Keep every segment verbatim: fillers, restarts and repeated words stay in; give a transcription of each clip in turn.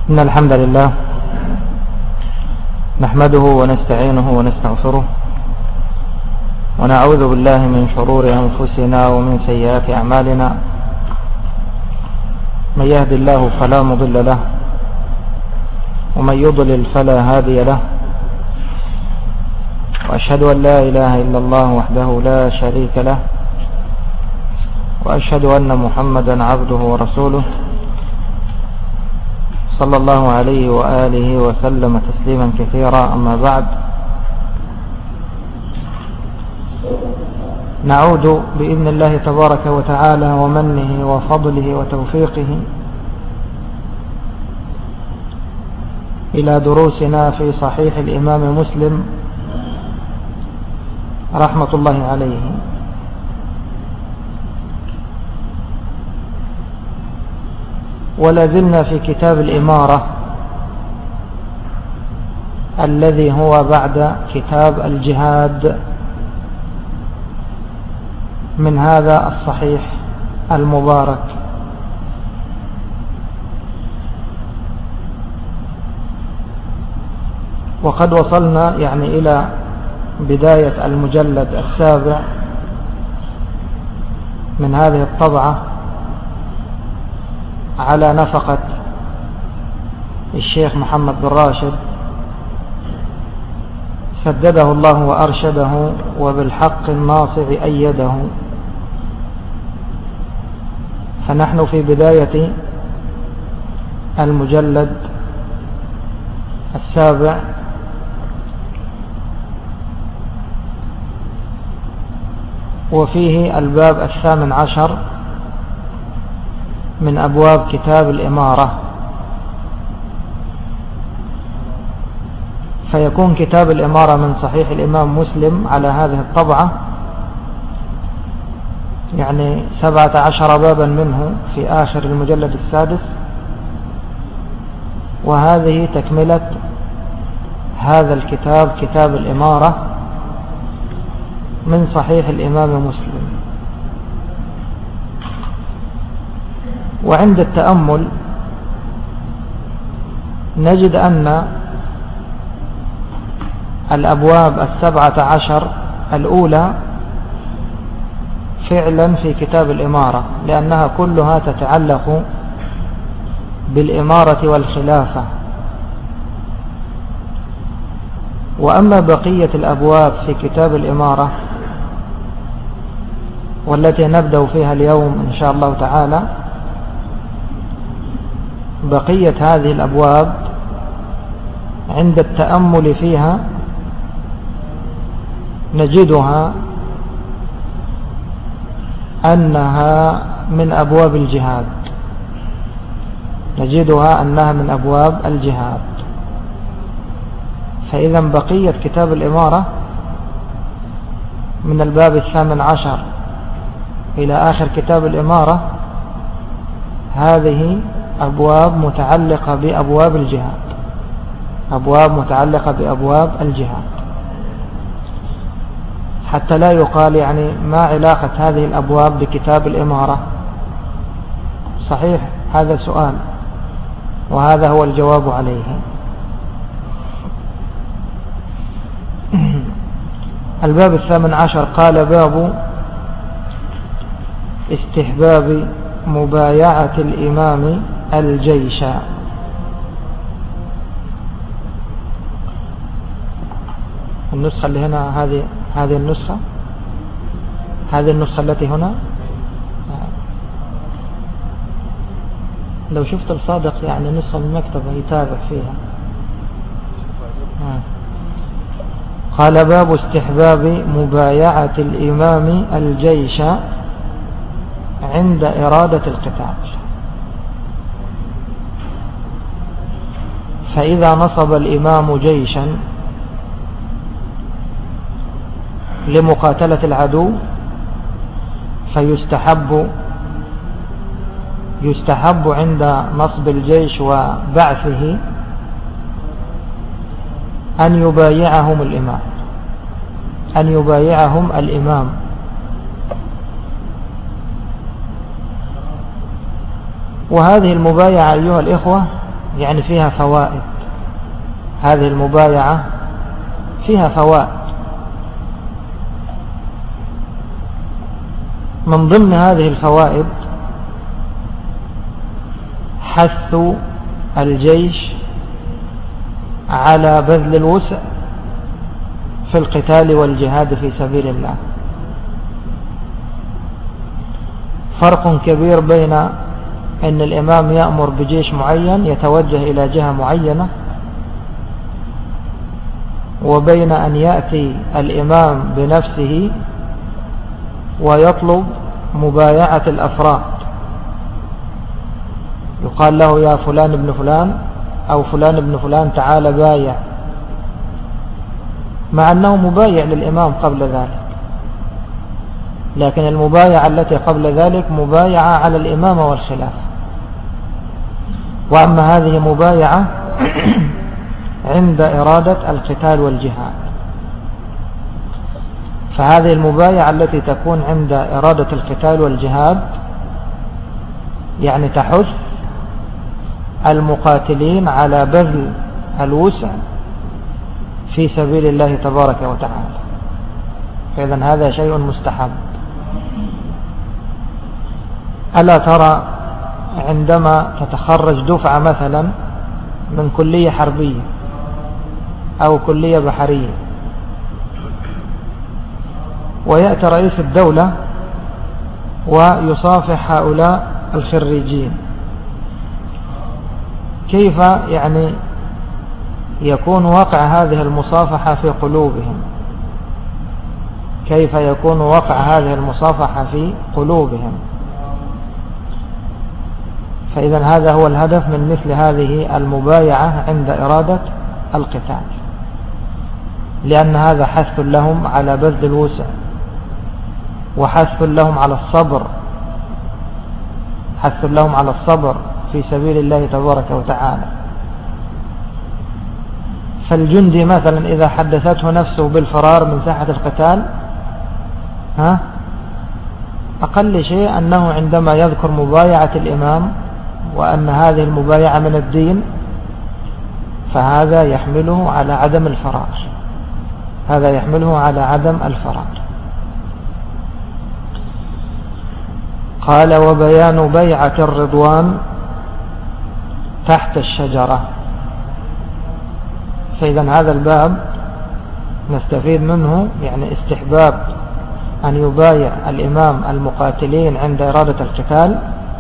إن الحمد لله نحمده ونستعينه ونستغفره ونعوذ بالله من شرور أنفسنا ومن سيئات أعمالنا. من يهد الله فلا مضل له ومن يضلل فلا هادي له، وأشهد أن لا إله إلا الله وحده لا شريك له، وأشهد أن محمدا عبده ورسوله صلى الله عليه وآله وسلم تسليما كثيرا. أما بعد، نعود بإذن الله تبارك وتعالى ومنه وفضله وتوفيقه إلى دروسنا في صحيح الإمام مسلم رحمة الله عليه. ولا زلنا في كتاب الإمارة الذي هو بعد كتاب الجهاد من هذا الصحيح المبارك. وقد وصلنا يعني إلى بداية المجلد السابع من هذه الطبعة على نفقة الشيخ محمد بن راشد سدده الله وأرشده وبالحق الناصع أيده. فنحن في بداية المجلد السابع وفيه الباب الثامن عشر من أبواب كتاب الإمارة. فيكون كتاب الإمارة من صحيح الإمام مسلم على هذه الطبعة يعني سبعة عشر بابا منه في آخر المجلد السادس، وهذه تكملة هذا الكتاب كتاب الإمارة من صحيح الإمام مسلم. وعند التأمل نجد أن الأبواب السبعة عشر الأولى فعلا في كتاب الإمارة، لأنها كلها تتعلق بالإمارة والخلافة. وأما بقية الأبواب في كتاب الإمارة والتي نبدأ فيها اليوم إن شاء الله تعالى، بقية هذه الأبواب عند التأمل فيها نجدها أنها من أبواب الجهاد نجدها أنها من أبواب الجهاد. فإذا بقية كتاب الإمارة من الباب الثامن عشر إلى آخر كتاب الإمارة هذه أبواب متعلقة بأبواب الجهاد أبواب متعلقة بأبواب الجهاد حتى لا يقال يعني ما علاقة هذه الأبواب بكتاب الإمارة. صحيح هذا سؤال، وهذا هو الجواب عليه. الباب الثامن عشر قال: باب استحباب مبايعة الإمام الجيش. النسخة اللي هنا هذه هذه النسخة هذه النسخة التي هنا لو شفت الصادق يعني نسخة من المكتبة يتابع فيها. قال: باب استحباب مبايعة الإمام الجيش عند إرادة القتال. فإذا نصب الإمام جيشا لمقاتلة العدو فيستحب يستحب عند نصب الجيش وبعثه أن يبايعهم الإمام أن يبايعهم الإمام وهذه المبايعة أيها الإخوة يعني فيها فوائد، هذه المبايعة فيها فوائد. من ضمن هذه الفوائد حث الجيش على بذل الوسع في القتال والجهاد في سبيل الله. فرق كبير بين أن الإمام يأمر بجيش معين يتوجه إلى جهة معينة، وبين أن يأتي الإمام بنفسه ويطلب مبايعة الأفراد، يقال له يا فلان ابن فلان أو فلان ابن فلان تعال بايع، مع أنه مبايع للإمام قبل ذلك، لكن المبايعة التي قبل ذلك مبايعة على الإمامة والخلافة. وأما هذه مبايعة عند إرادة القتال والجهاد، فهذه المبايعة التي تكون عند إرادة القتال والجهاد يعني تحث المقاتلين على بذل الوسع في سبيل الله تبارك وتعالى، فإذن هذا شيء مستحب. ألا ترى عندما تتخرج دفعة مثلا من كلية حربية أو كلية بحرية، ويأتي رئيس الدولة ويصافح هؤلاء الخريجين، كيف يعني يكون واقع هذه المصافحة في قلوبهم؟ كيف يكون واقع هذه المصافحة في قلوبهم؟ فإذا هذا هو الهدف من مثل هذه المبايعة عند إرادة القتال، لأن هذا حث لهم على بذل الوسع، وحث لهم على الصبر، حث لهم على الصبر في سبيل الله تبارك وتعالى. فالجندي مثلا إذا حدثته نفسه بالفرار من ساحة القتال، ها أقل شيء أنه عندما يذكر مبايعة الإمام وأن هذه المبايعة من الدين، فهذا يحمله على عدم الفرار، هذا يحمله على عدم الفرار. قال وبيان بيعة الرضوان تحت الشجرة. فإذا هذا الباب نستفيد منه يعني استحباب أن يبايع الإمام المقاتلين عند إرادة القتال،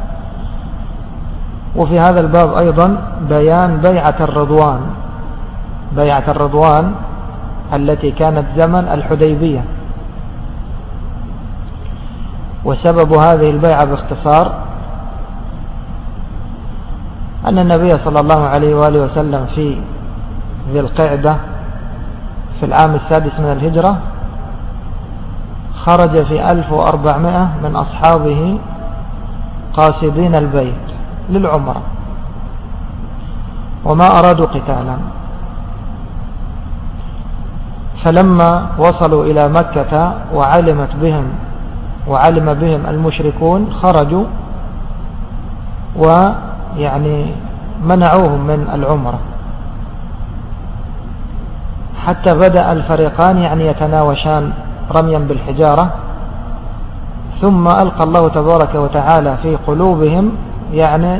وفي هذا الباب أيضا بيان بيعة الرضوان، بيعة الرضوان التي كانت زمن الحديبية. وسبب هذه البيعة باختصار أن النبي صلى الله عليه وآله وسلم في ذي القعدة في العام السادس من الهجرة خرج في ألف وأربعمائة من أصحابه قاصدين البيت للعمرة، وما أرادوا قتالا. فلما وصلوا إلى مكة وعلمت بهم وعلم بهم المشركون خرجوا ويعني منعوهم من العمرة، حتى بدأ الفريقان يعني يتناوشان رميا بالحجارة، ثم ألقى الله تبارك وتعالى في قلوبهم يعني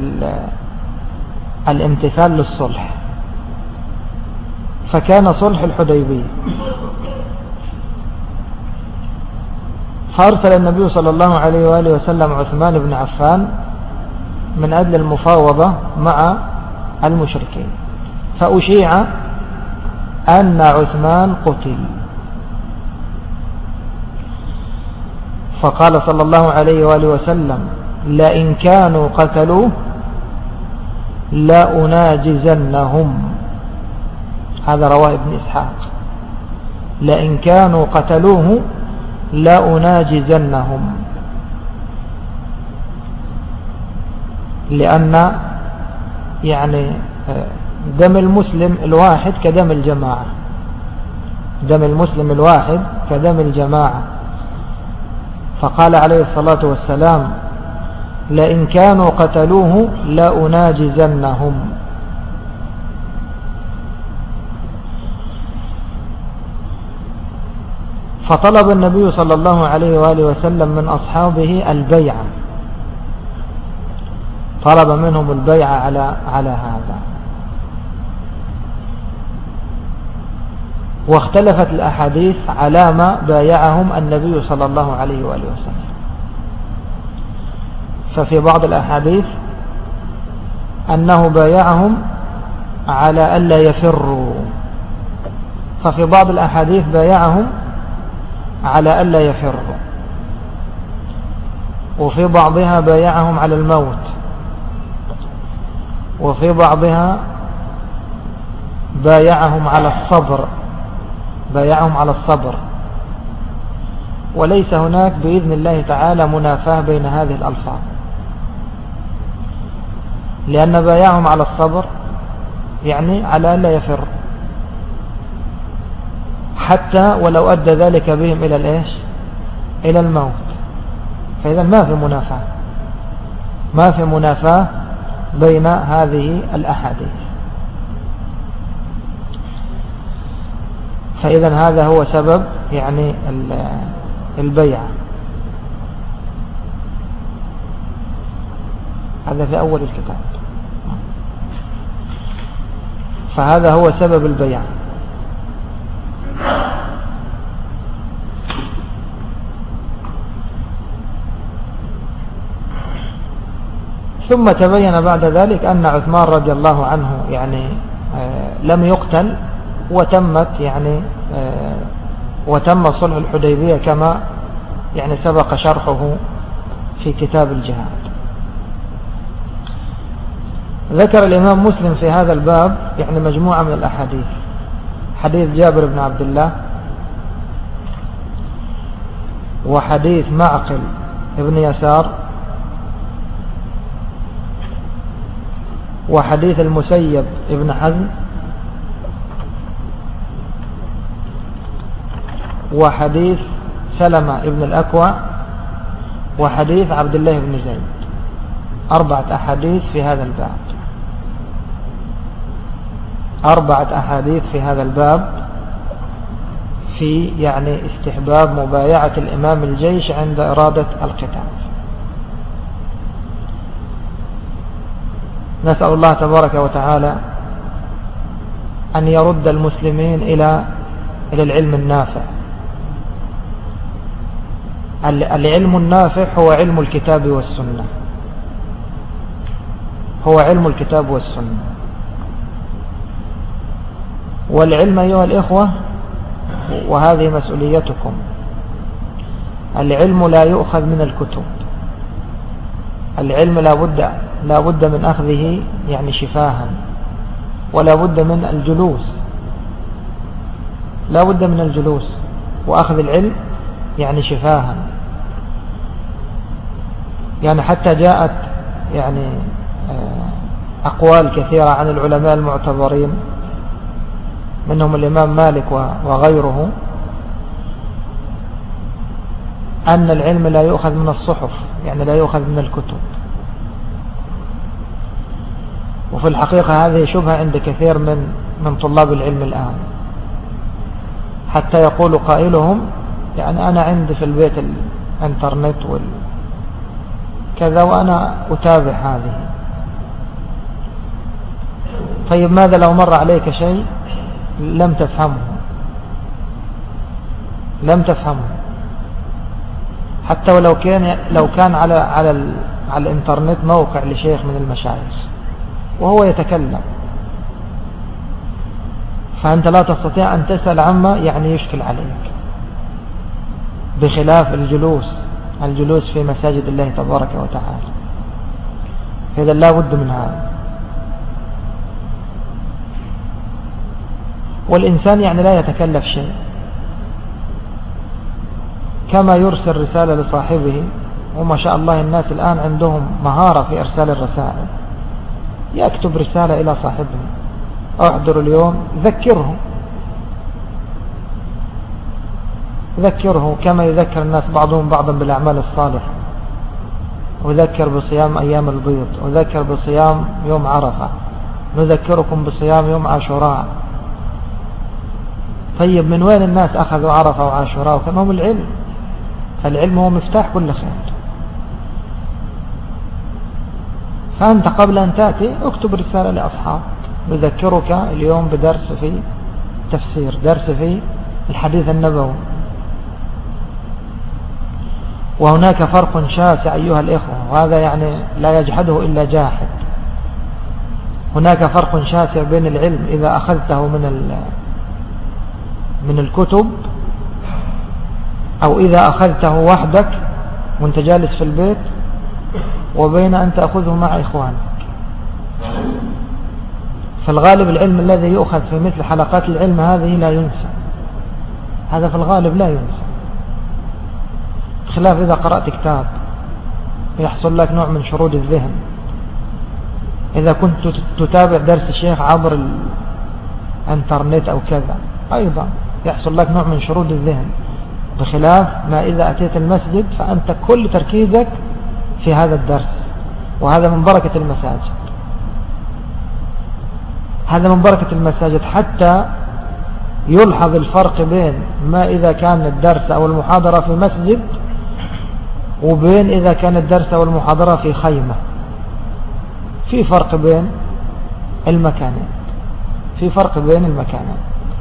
الامتثال للصلح، فكان صلح الحديبية. فأرسل النبي صلى الله عليه وآله وسلم عثمان بن عفان من أجل المفاوضة مع المشركين، فأشيع أن عثمان قتل، فقال صلى الله عليه وآله وسلم لئن كانوا قتلوه لأناجزنهم. هذا رواه ابن إسحاق، لئن كانوا قتلوه لأناجزنهم، لأن يعني دم المسلم الواحد كدم الجماعة، دم المسلم الواحد كدم الجماعة. فقال عليه الصلاة والسلام لئن كانوا قتلوه لأناجزنهم، فطلب النبي صلى الله عليه وآله وسلم من أصحابه البيعة، طلب منهم البيعة على على هذا. واختلفت الأحاديث على ما بايعهم النبي صلى الله عليه وآله وسلم. ففي بعض الأحاديث أنه بايعهم على ألا يفروا، ففي بعض الأحاديث بايعهم على ألا يفروا، وفي بعضها بايعهم على الموت، وفي بعضها بايعهم على الصبر، بايعهم على الصبر. وليس هناك بإذن الله تعالى منافاة بين هذه الألفاظ، لأن بايعهم على الصبر يعني على ألا يفر، حتى ولو أدى ذلك بهم إلى الإيش؟ إلى الموت. فإذا ما في منافاة، ما في منافاة بين هذه الأحاديث. فإذا هذا هو سبب يعني البيعة. هذا في أول الكتاب. فهذا هو سبب البيعة. ثم تبين بعد ذلك أن عثمان رضي الله عنه يعني لم يقتل، وتمت يعني وتم صلح الحديبية كما يعني سبق شرحه في كتاب الجهاد. ذكر الإمام مسلم في هذا الباب يعني مجموعة من الأحاديث، حديث جابر بن عبد الله، وحديث معقل ابن يسار، وحديث المسيب ابن حزم، وحديث سلمة ابن الأكوع، وحديث عبد الله بن زيد. أربعة أحاديث في هذا الباب، أربعة أحاديث في هذا الباب في يعني استحباب مبايعة الإمام الجيش عند إرادة القتال. نسأل الله تبارك وتعالى أن يرد المسلمين إلى إلى العلم النافع. العلم النافع هو علم الكتاب والسنة، هو علم الكتاب والسنة. والعلم أيها الإخوة، وهذه مسؤوليتكم، العلم لا يؤخذ من الكتب، العلم لا بد لا بد من أخذه يعني شفاها، ولا بد من الجلوس، لا بد من الجلوس وأخذ العلم يعني شفاها. يعني حتى جاءت يعني أقوال كثيرة عن العلماء المعتبرين، منهم الإمام مالك وغيره، أن العلم لا يؤخذ من الصحف، يعني لا يؤخذ من الكتب. وفي الحقيقة هذه شبهة عند كثير من من طلاب العلم الآن، حتى يقول قائلهم يعني أنا عندي في البيت الانترنت وكذا وأنا أتابع هذه. طيب ماذا لو مر عليك شيء لم تفهمه، لم تفهمه حتى ولو كان لو كان على على على الانترنت موقع لشيخ من المشايخ وهو يتكلم، فأنت لا تستطيع أن تسأل عما يعني يشكل عليك، بخلاف الجلوس الجلوس في مساجد الله تبارك وتعالى. إذا لا بد من هذا. والإنسان يعني لا يتكلف شيء، كما يرسل رسالة لصاحبه، وما شاء الله الناس الآن عندهم مهارة في إرسال الرسائل، يكتب رسالة إلى صاحبه: أحضر اليوم، ذكره ذكره كما يذكر الناس بعضهم بعضا بالأعمال الصالحة، وذكر بصيام أيام البيض، وذكر بصيام يوم عرفة، نذكركم بصيام يوم عاشوراء. طيب من وين الناس أخذوا عرفة وعاشوراء وكما هم العلم؟ العلم هو مفتاح كل خير. فأنت قبل أن تأتي اكتب رسالة لأصحاب يذكرك اليوم بدرس في تفسير، درس في الحديث النبوي. وهناك فرق شاسع أيها الإخوة، وهذا يعني لا يجحده إلا جاحد. هناك فرق شاسع بين العلم إذا أخذته من من الكتب، أو إذا أخذته وحدك وانت جالس في البيت، وبين أن تأخذه مع إخوانك. في الغالب العلم الذي يؤخذ في مثل حلقات العلم هذه لا ينسى، هذا في الغالب لا ينسى، بخلاف إذا قرأت كتاب يحصل لك نوع من شرود الذهن. إذا كنت تتابع درس الشيخ عبر الانترنت أو كذا أيضا يحصل لك نوع من شرود الذهن، بخلاف ما إذا أتيت المسجد فأنت كل تركيزك في هذا الدرس. وهذا من بركة المساجد، هذا من بركة المساجد، حتى يلحظ الفرق بين ما إذا كان الدرس أو المحاضرة في مسجد، وبين إذا كان الدرس أو المحاضرة في خيمة. في فرق بين المكانين، في فرق بين المكانين.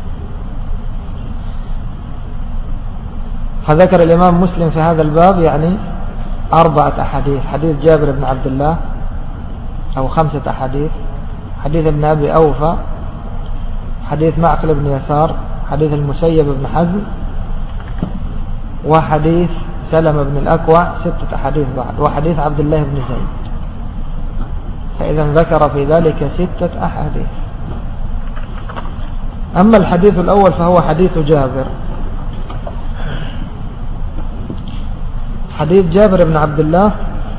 فذكر الإمام مسلم في هذا الباب يعني أربعة أحاديث: حديث جابر بن عبد الله، أو خمسة أحاديث: حديث ابن أبي أوفى، حديث معقل بن يسار، حديث المسيب بن حزم، وحديث سلم بن الأكوع، ستة أحاديث بعد، وحديث عبد الله بن زيد. فإذا ذكر في ذلك ستة أحاديث. أما الحديث الأول فهو حديث جابر. حديث جابر بن عبد الله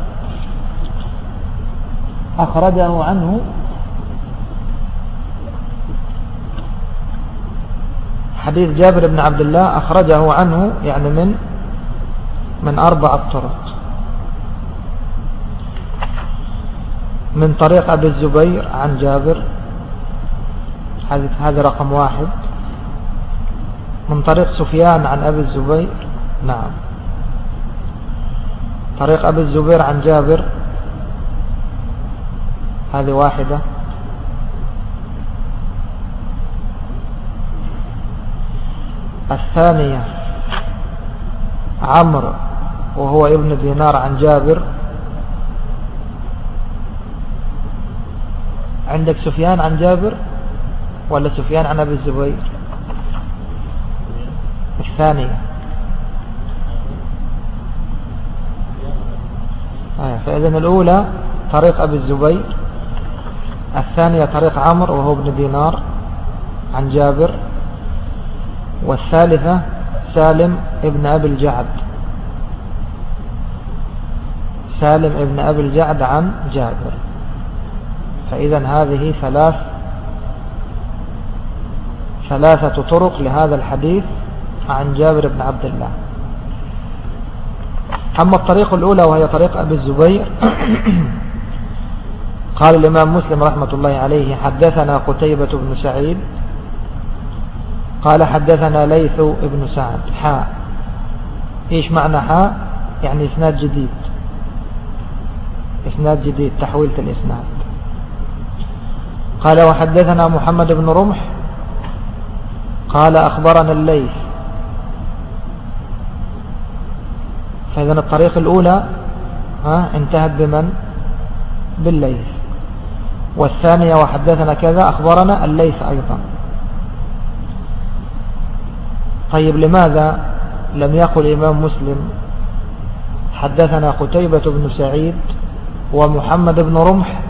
أخرجه عنه حديث جابر بن عبد الله أخرجه عنه يعني من من أربعة طرق: من طريق أبي الزبير عن جابر، هذا رقم واحد. من طريق سفيان عن أبي الزبير، نعم، طريق أبي الزبير عن جابر، هذه واحدة. الثانية عمرو وهو ابن دينار عن جابر. عندك سفيان عن جابر ولا سفيان عن أبي الزبير؟ الثانية. فإذن الأولى طريق أبي الزبير، الثانية طريق عمرو وهو ابن دينار عن جابر، والثالثة سالم ابن أبي الجعد، سالم ابن أبي الجعد عن جابر. فإذن هذه ثلاث ثلاثة طرق لهذا الحديث عن جابر بن عبد الله. أما الطريق الأولى وهي طريق أبي الزبير قال الإمام مسلم رحمة الله عليه: حدثنا قتيبة بن سعيد قال حدثنا ليث بن سعد حاء. إيش معنى حاء؟ يعني إسناد جديد، إسناد جديد، تحويلة الإسناد. قال وحدثنا محمد بن رمح قال أخبرنا الليث. فإذن الطريق الأولى ها انتهت بمن؟ بالليث. والثانية وحدثنا كذا أخبرنا الليث أيضا. طيب لماذا لم يقل الإمام مسلم حدثنا قتيبة بن سعيد ومحمد بن رمح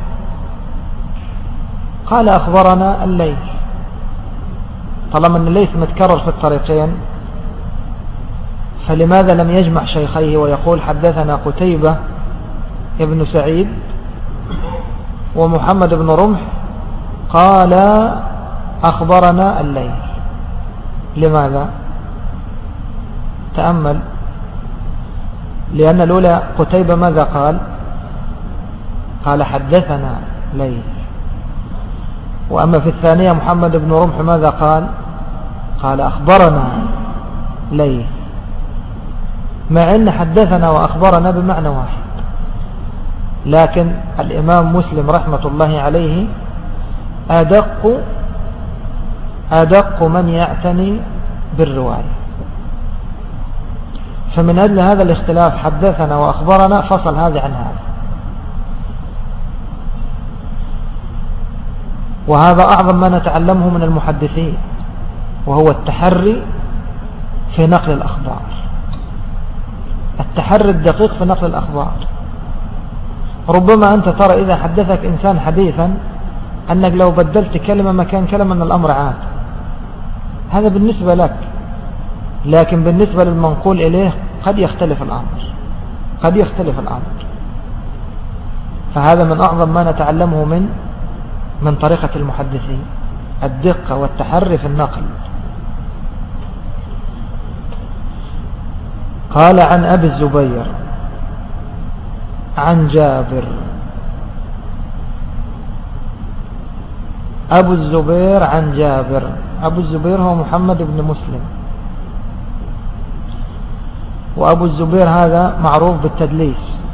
قال أخبرنا الليث؟ طالما أن الليث متكرر في الطريقين، فلماذا لم يجمع شيخيه ويقول حدثنا قتيبة ابن سعيد ومحمد بن رمح قال أخبرنا الليث؟ لماذا؟ تأمل. لأن الأولى قتيبة ماذا قال؟ قال حدثنا ليث. وأما في الثانية محمد بن رمح ماذا قال؟ قال أخبرنا ليث، مع أن حدثنا وأخبرنا بمعنى واحد، لكن الإمام مسلم رحمة الله عليه أدق أدق من يعتني بالرواية، فمن أجل هذا الاختلاف حدثنا وأخبرنا فصل هذا عن هذا. وهذا أعظم ما نتعلمه من المحدثين، وهو التحري في نقل الأخبار، التحري الدقيق في نقل الأخبار. ربما أنت ترى إذا حدثك إنسان حديثا أنك لو بدلت كلمة مكان كلمة من الأمر عاد، هذا بالنسبة لك، لكن بالنسبة للمنقول إليه قد يختلف الأمر، قد يختلف الأمر. فهذا من أعظم ما نتعلمه من من طريقة المحدثين، الدقة والتحري في النقل. قال عن أبي الزبير عن جابر. أبو الزبير عن جابر، أبو الزبير هو محمد بن مسلم، وأبو الزبير هذا معروف بالتدليس،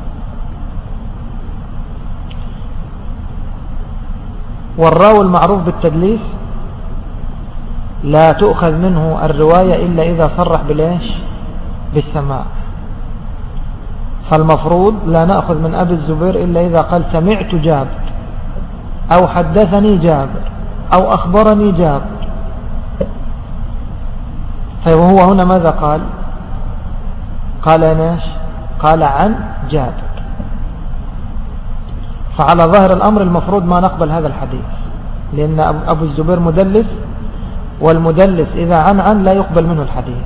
والراوي المعروف بالتدليس لا تؤخذ منه الرواية إلا إذا صرح بالإيش؟ بالسماع. فالمفروض لا نأخذ من أبي الزبير إلا إذا قال سمعت جابر، أو حدثني جابر، أو أخبرني جابر. فهو هنا ماذا قال؟ قال ناش قال عن جابر. فعلى ظاهر الأمر المفروض ما نقبل هذا الحديث، لأن أبو الزبير مدلس، والمدلس إذا عن عن لا يقبل منه الحديث.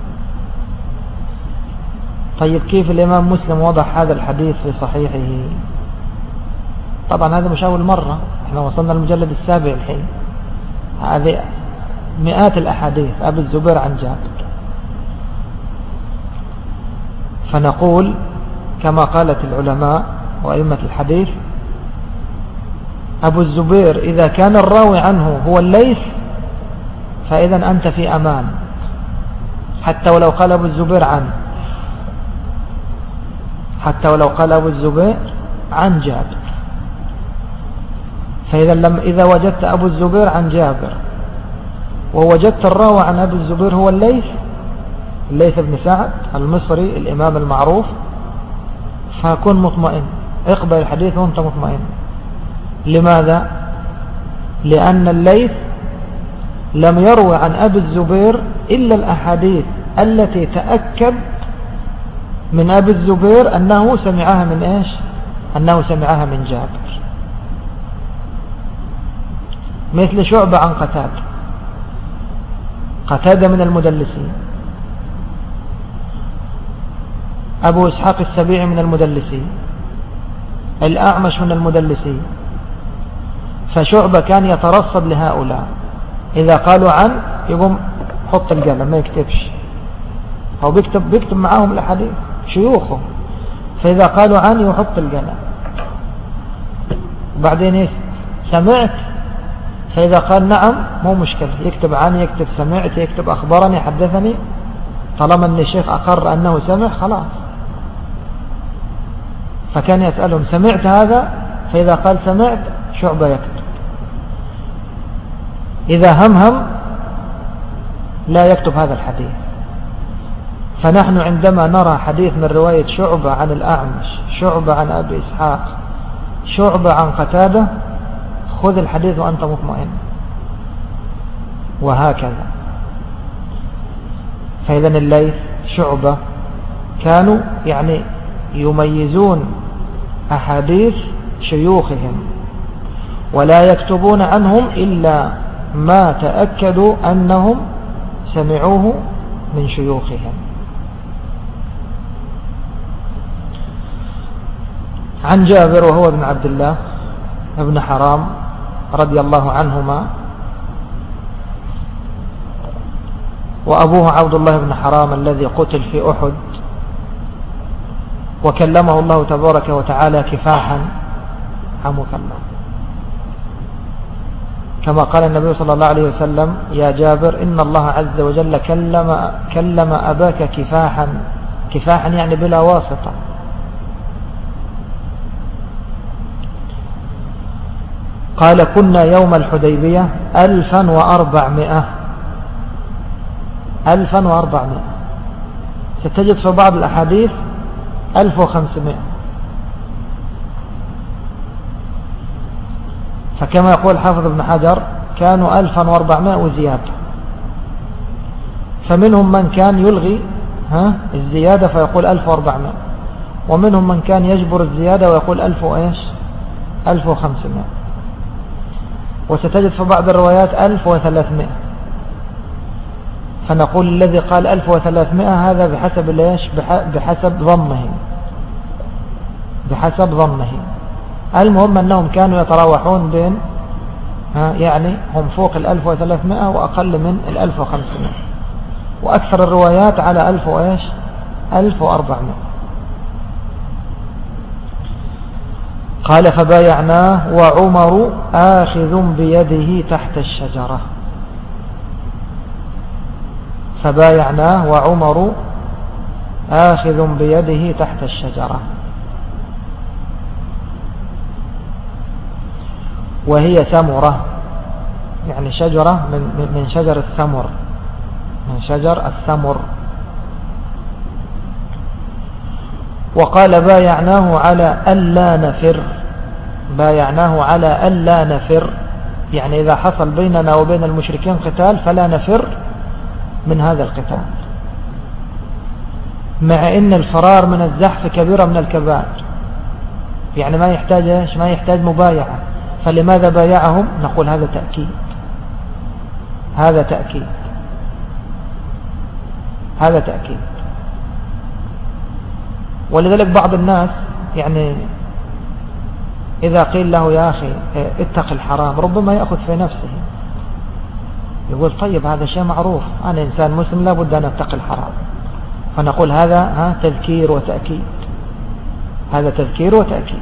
طيب كيف الإمام مسلم وضع هذا الحديث في صحيحه؟ طبعا هذا مش أول مرة، احنا وصلنا المجلد السابع الحين، هذه مئات الأحاديث أبو الزبير عن جابر. فنقول كما قالت العلماء وأئمة الحديث: أبو الزبير إذا كان الراوي عنه هو الليث فإذا أنت في أمان، حتى ولو قال أبو الزبير عن حتى ولو قال أبو الزبير عن جابر. فإذا لم إذا وجدت أبو الزبير عن جابر ووجدت الراوي عن أبو الزبير هو الليث الليث بن سعد المصري الإمام المعروف، فكن مطمئن، اقبل الحديث وانت مطمئن. لماذا؟ لأن الليث لم يروي عن أبي الزبير إلا الأحاديث التي تأكد من أبي الزبير أنه سمعها من إيش؟ أنه سمعها من جابر، مثل شعبة عن قتادة، قتادة من المدلسين، أبو إسحاق السبيعي من المدلسين، الأعمش من المدلسين. فشعبة كان يترصد لهؤلاء، إذا قالوا عن يقوم حط القلم ما يكتبش، أو بيكتب, بيكتب معاهم الأحاديث شيوخهم، فإذا قالوا عن يحط القلم. وبعدين إيه؟ سمعت، فإذا قال نعم مو مشكلة، يكتب عن، يكتب سمعت، يكتب أخبرني، حدثني، طالما أن الشيخ أقر أنه سمع خلاص. فكان يسألهم سمعت هذا؟ فإذا قال سمعت شعبة يكتب، إذا همهم لا يكتب هذا الحديث. فنحن عندما نرى حديث من رواية شعبة عن الأعمش، شعبة عن أبي إسحاق، شعبة عن قتادة، خذ الحديث وأنت مطمئن، وهكذا. فإذا الليث شعبة كانوا يعني يميزون أحاديث شيوخهم، ولا يكتبون عنهم إلا ما تأكدوا أنهم سمعوه من شيوخهم. عن جابر وهو ابن عبد الله ابن حرام رضي الله عنهما، وأبوه عبد الله بن حرام الذي قتل في أحد، وكلمه الله تبارك وتعالى كفاحا، حمك الله، كما قال النبي صلى الله عليه وسلم: يا جابر إن الله عز وجل كلم, كلم أباك كفاحا. كفاحا يعني بلا واسطة. قال: كنا يوم الحديبية ألفا وأربعمائة ألفا وأربعمائة. ستجد في بعض الأحاديث ألف وخمسمائة. فكما يقول حافظ ابن حجر: كانوا ألفا وأربعمائة وزيادة. فمنهم من كان يلغي ها الزيادة فيقول ألف وأربعمائة، ومنهم من كان يجبر الزيادة ويقول ألف وإيش ألف وخمسمائة. وستجد في بعض الروايات ألف وثلاثمائة. فنقول الذي قال ألف وثلاثمائة هذا بحسب ليش بحسب ظنه بحسب ظنه المهم أنهم كانوا يتراوحون بين يعني هم فوق الألف وثلاثمائة وأقل من الألف وخمسمائة، وأكثر الروايات على ألف وإيش ألف وأربعمائة. قال: فبايعناه وعمر آخذ بيده تحت الشجرة. فبايعناه وعمر آخذ بيده تحت الشجرة، وهي ثمرة، يعني شجرة من من شجر الثمر من شجر الثمر. وقال: بايعناه على ألا نفر. بايعناه على ألا نفر، يعني إذا حصل بيننا وبين المشركين قتال فلا نفر من هذا القتال، مع إن الفرار من الزحف كبيرة من الكبائر، يعني ما يحتاج إيش ما يحتاج مبايعة. فلماذا بايعهم؟ نقول هذا تأكيد هذا تأكيد هذا تأكيد. ولذلك بعض الناس يعني إذا قيل له: يا أخي اتق الحرام، ربما يأخذ في نفسه يقول: طيب هذا شيء معروف، أنا إنسان مسلم لا بد أن اتق الحرام. فنقول هذا ها تذكير وتأكيد هذا تذكير وتأكيد.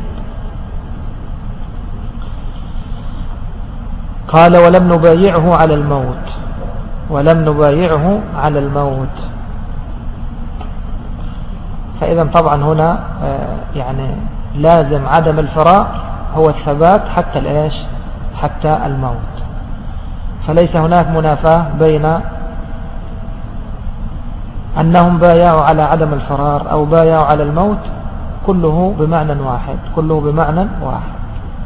قال: ولم نبايعه على الموت ولم نبايعه على الموت. فإذا طبعا هنا يعني لازم عدم الفراغ هو الثبات حتى الإيش حتى الموت. فليس هناك منافاة بين أنهم بايعوا على عدم الفرار أو بايعوا على الموت، كله بمعنى واحد كله بمعنى واحد.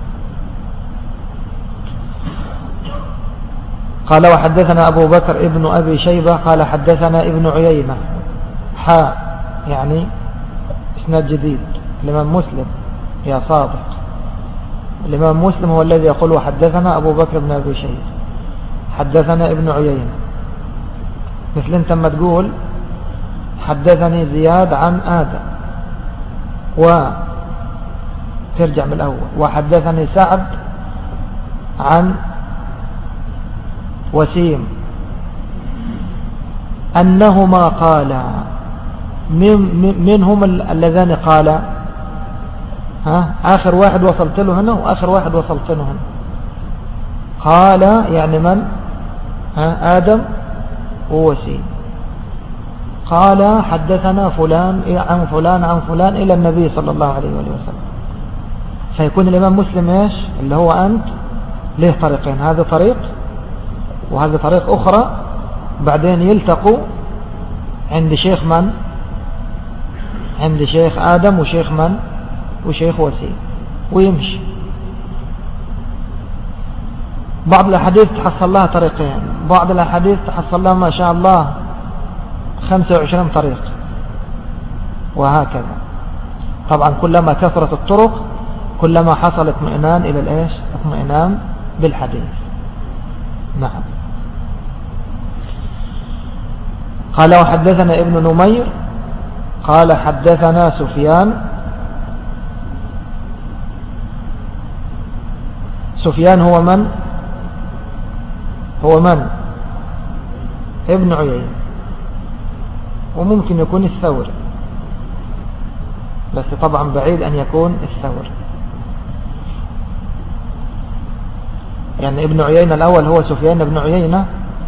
قال: وحدثنا أبو بكر ابن أبي شيبة قال: حدثنا ابن عيينة حا يعني اسناد جديد. الإمام مسلم يا صادق الإمام مسلم هو الذي يقول: وحدثنا أبو بكر بن أبي شيبة حدثنا ابن عيينة. مثل انت ما تقول حدثني زياد عن آدم وترجع من الأول، وحدثني سعد عن وسيم أنهما قالا. من هم اللذان قالا؟ ها آخر واحد وصلت له هنا وآخر واحد وصلت له هنا. قال يعني من؟ ها آدم ووسيم. قال: حدثنا فلان عن فلان عن فلان إلى النبي صلى الله عليه وسلم. فيكون الإمام مسلم إيش اللي هو أنت له طريقين، هذا طريق وهذا طريق أخرى، بعدين يلتقوا عند شيخ من؟ عند شيخ آدم وشيخ من؟ وشيخ وسيم، ويمشي. بعض الأحاديث تحصل لها طريقين، بعض الأحاديث تحصل لها ما شاء الله خمسة وعشرين طريق، وهكذا. طبعا كلما كثرت الطرق كلما حصل اطمئنان إلى الإيش اطمئنان بالحديث. نعم. قال: وحدثنا ابن نمير قال: حدثنا سفيان. سفيان هو من؟ هو من؟ ابن عيينة، وممكن يكون الثوري، بس طبعا بعيد أن يكون الثوري. يعني ابن عيينة الأول هو سفيان بن عيينة،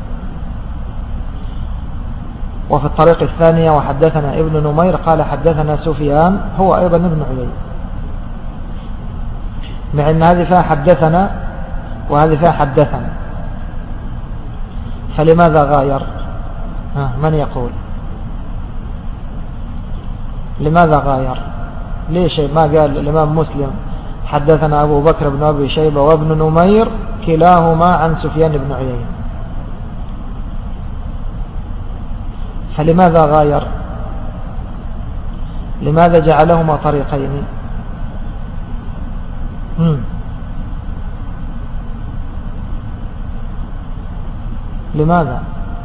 وفي الطريق الثانية وحدثنا ابن نمير قال حدثنا سفيان هو أيضا ابن عيينة، مع أن هذه فيها حدثنا وهذه فيها حدثنا، فلماذا غاير؟ ها من يقول لماذا غاير؟ ليش ما قال الإمام مسلم حدثنا أبو بكر بن أبي شيبة وابن نمير كلاهما عن سفيان بن عيينة؟ فلماذا غاير؟ لماذا جعلهما طريقين؟ مم. لماذا؟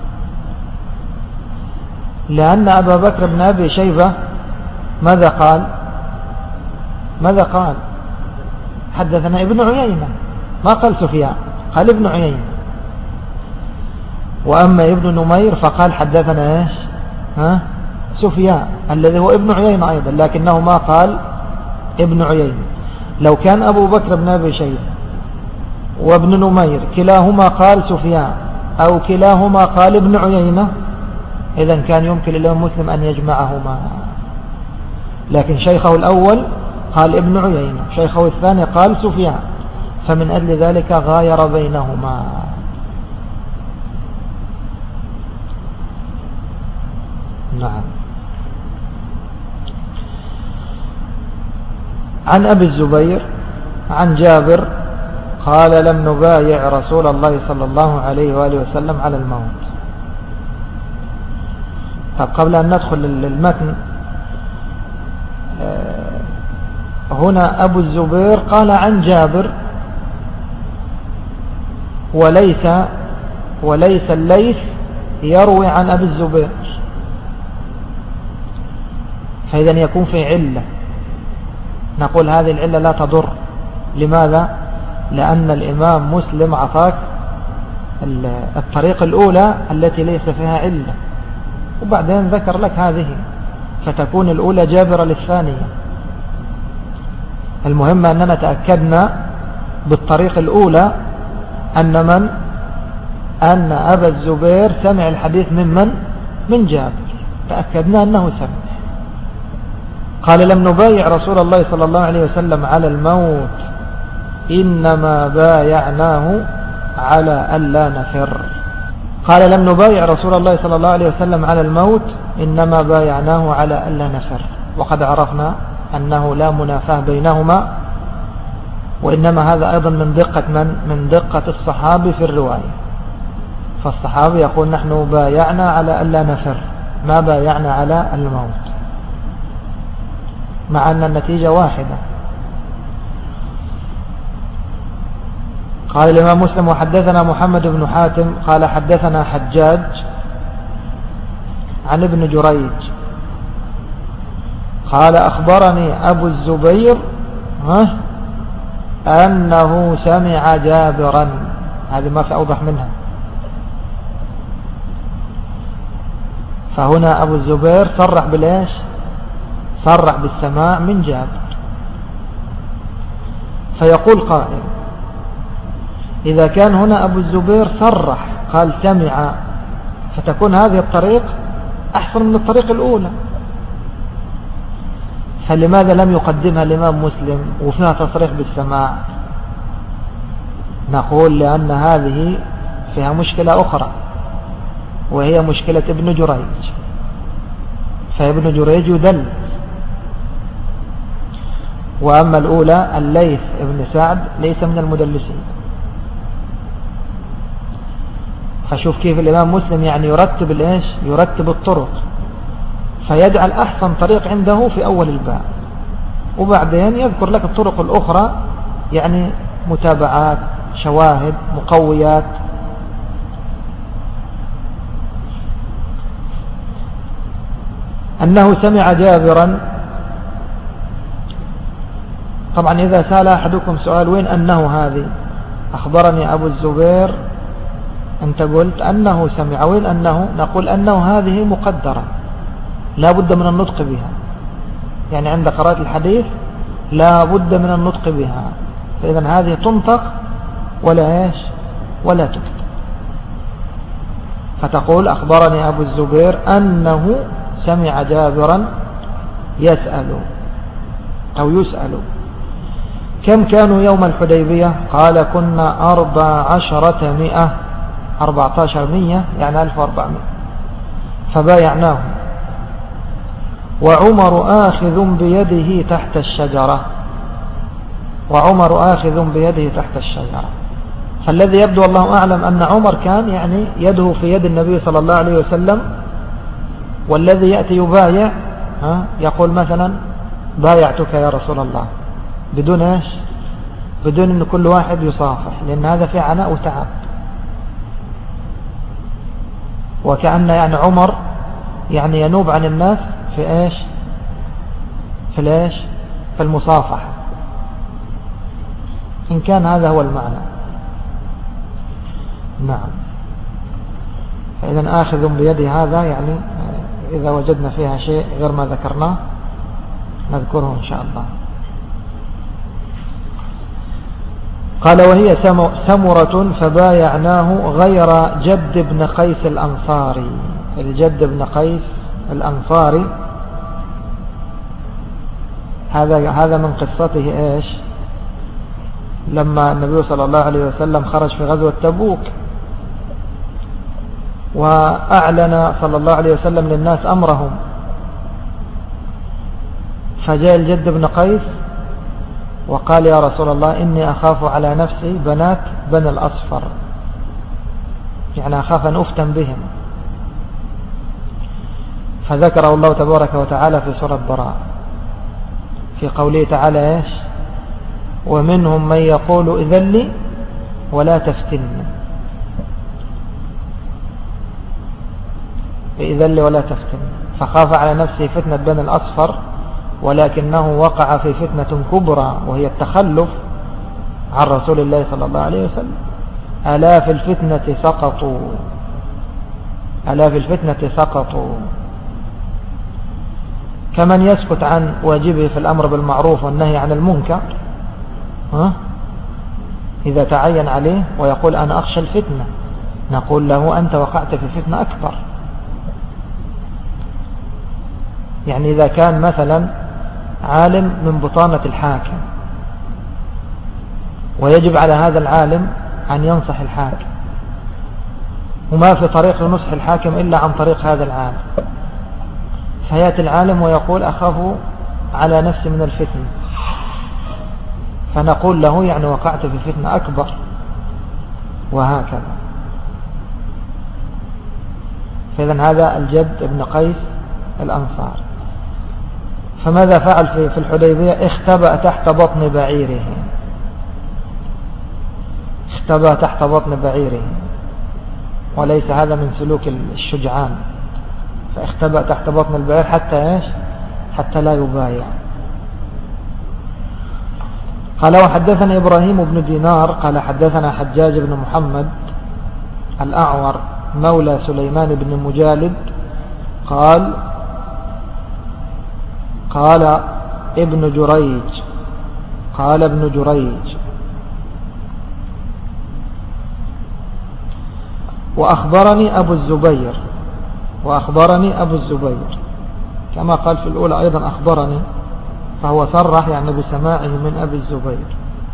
لأن أبا بكر بن أبي شيبة ماذا قال؟ ماذا قال؟ حدثنا ابن عيينة، ما قال سفيان، قال ابن عيينة. وأما ابن نمير فقال حدثنا إيش؟ ها؟ سفيان الذي هو ابن عيينة أيضا، لكنه ما قال ابن عيينة. لو كان أبو بكر بن أبي شيبة وابن نمير كلاهما قال سفيان أو كلاهما قال ابن عيينة، إذن كان يمكن للإمام مسلم أن يجمعهما، لكن شيخه الأول قال ابن عيينة، شيخه الثاني قال سفيان، فمن أجل ذلك غاير بينهما. نعم. عن أبي الزبير عن جابر قال لم نبايع رسول الله صلى الله عليه وآله وسلم على الموت. طب قبل أن ندخل للمتن، هنا أبو الزبير قال عن جابر وليس وليس الليث يروي عن أبي الزبير، فإذا يكون في علة، نقول هذه العلة لا تضر. لماذا؟ لأن الإمام مسلم عطاك الطريق الأولى التي ليس فيها علة، وبعدين ذكر لك هذه، فتكون الأولى جابرة للثانية. المهم أننا تأكدنا بالطريق الأولى أن من أن أبا الزبير سمع الحديث من من من جابر، تأكدنا أنه سمع. قال لم نبايع رسول الله صلى الله عليه وسلم على الموت، إنما بايعناه على ألا نفر. قال لم نبايع رسول الله صلى الله عليه وسلم على الموت، إنما بايعناه على ألا نفر. وقد عرفنا أنه لا منافاة بينهما، وإنما هذا أيضا من دقة من من دقة الصحابي في الرواية. فالصحابي يقول نحن بايعنا على ألا نفر، ما بايعنا على الموت، مع أن النتيجة واحدة. قال الإمام مسلم وحدثنا محمد بن حاتم قال حدثنا حجاج عن ابن جريج قال أخبرني أبو الزبير أنه سمع جابرا. هذه ما في أوضح منها. فهنا أبو الزبير صرح بالإيش؟ صرح بالسماع من جابر. فيقول قائل إذا كان هنا أبو الزبير صرح قال سمع، فتكون هذه الطريق أحسن من الطريق الأولى، فلماذا لم يقدمها الإمام مسلم وفيها تصريح بالسماع؟ نقول لأن هذه فيها مشكلة أخرى، وهي مشكلة ابن جريج. فابن جريج يدل. وأما الأولى الليث ابن سعد ليس من المدلسين. فشوف كيف الإمام مسلم يعني يرتب الإيش؟ يرتب الطرق، فيجعل أحسن طريق عنده في أول الباب، وبعدين يذكر لك الطرق الأخرى، يعني متابعات، شواهد، مقويات. أنه سمع جابرا. طبعا إذا سأل أحدكم سؤال وين أنه هذه؟ أخبرني أبو الزبير، أنت قلت أنه سمع، وين أنه؟ نقول أنه هذه مقدرة لا بد من النطق بها، يعني عند قراءة الحديث لا بد من النطق بها، فإذا هذه تنطق ولا إيش ولا تكتب. فتقول أخبرني أبو الزبير أنه سمع جابرا يسأل أو يسأل كم كانوا يوم الحديبية؟ قال كنا أربع عشرة مئة، أربعة عشر مئة يعني ألف وأربعمائة، فبايعناه وعمر آخذ بيده تحت الشجرة، وعمر آخذ بيده تحت الشجرة. فالذي يبدو الله أعلم أن عمر كان يعني يده في يد النبي صلى الله عليه وسلم، والذي يأتي يبايع ها يقول مثلا بايعتك يا رسول الله، بدون ايش بدون ان كل واحد يصافح، لان هذا فيه عناء وتعب. وكأن يعني عمر يعني ينوب عن الناس في ايش في الايش في المصافحة، إن كان هذا هو المعنى. نعم. فإذا آخذ بيدي هذا يعني إذا وجدنا فيها شيء غير ما ذكرناه نذكره إن شاء الله. قال وهي سمرة فبايعناه غير جد بن قيس الأنصاري. الجد بن قيس الأنصاري هذا هذا من قصته إيش لما النبي صلى الله عليه وسلم خرج في غزوة تبوك، وأعلن صلى الله عليه وسلم للناس أمرهم، فجاء الجد بن قيس وقال يا رسول الله إني أخاف على نفسي بنات بني الأصفر، يعني أخاف أن أفتن بهم. فذكره الله تبارك وتعالى في سورة براء في قوله تعالى إيش ومنهم من يقول إذن لي ولا تفتن، إذن لي ولا تفتن. فخاف على نفسه فتنة بني الأصفر، ولكنه وقع في فتنة كبرى وهي التخلف عن رسول الله صلى الله عليه وسلم. ألا في الفتنة سقطوا، ألا في الفتنة سقطوا. كمن يسكت عن واجبه في الأمر بالمعروف والنهي عن المنكر ها؟ إذا تعين عليه ويقول أنا أخشى الفتنة، نقول له أنت وقعت في فتنة أكبر. يعني إذا كان مثلا عالم من بطانة الحاكم ويجب على هذا العالم أن ينصح الحاكم، وما في طريق لنصح الحاكم إلا عن طريق هذا العالم، فيأتي العالم ويقول أخاف على نفسي من الفتنة، فنقول له يعني وقعت في فتنة أكبر، وهكذا. فإذن هذا الجد ابن قيس الأنصار. فماذا فعل في في الحديبية؟ اختبأ تحت بطن بعيره، اختبأ تحت بطن بعيره، وليس هذا من سلوك الشجعان، فاختبأ تحت بطن البعير حتى ايش حتى لا يبايع. قال وحدثنا إبراهيم بن دينار قال حدثنا حجاج بن محمد الأعور مولى سليمان بن مجالد قال قال ابن جريج قال ابن جريج وأخبرني أبو الزبير وأخبرني أبو الزبير كما قال في الأولى أيضا أخبرني، فهو صرح يعني بسماعه من أبي الزبير.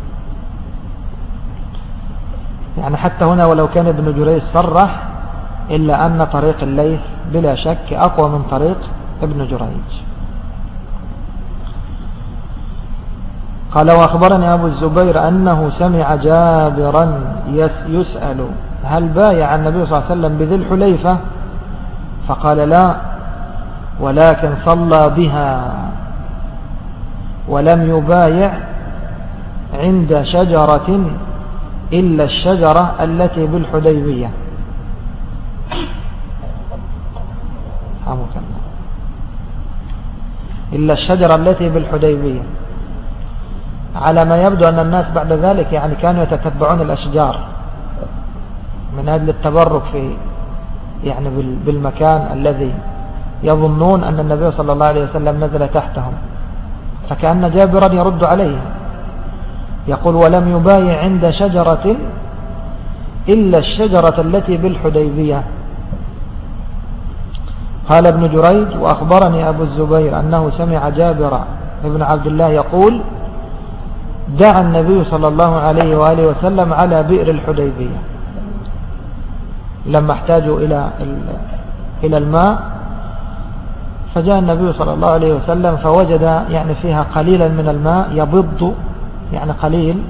يعني حتى هنا ولو كان ابن جريج صرح إلا أن طريق الليث بلا شك أقوى من طريق ابن جريج. قال وأخبرني أبو الزبير أنه سمع جابرا يسأل هل بايع النبي صلى الله عليه وسلم بذي الحليفة؟ فقال لا، ولكن صلى بها ولم يبايع عند شجرة إلا الشجرة التي بالحديبية. إلا الشجرة التي بالحديبية. على ما يبدو أن الناس بعد ذلك يعني كانوا يتتبعون الأشجار من أجل التبرك في يعني بالمكان الذي يظنون أن النبي صلى الله عليه وسلم نزل تحتهم، فكأن جابرا يرد عليه يقول ولم يبايع عند شجرة إلا الشجرة التي بالحديبية. قال ابن جريج وأخبرني أبو الزبير أنه سمع جابر بن عبد الله يقول دعا النبي صلى الله عليه وآله وسلم على بئر الحديبية لما احتاجوا إلى إلى الماء، فجاء النبي صلى الله عليه وسلم فوجد يعني فيها قليلا من الماء يبض يعني قليل،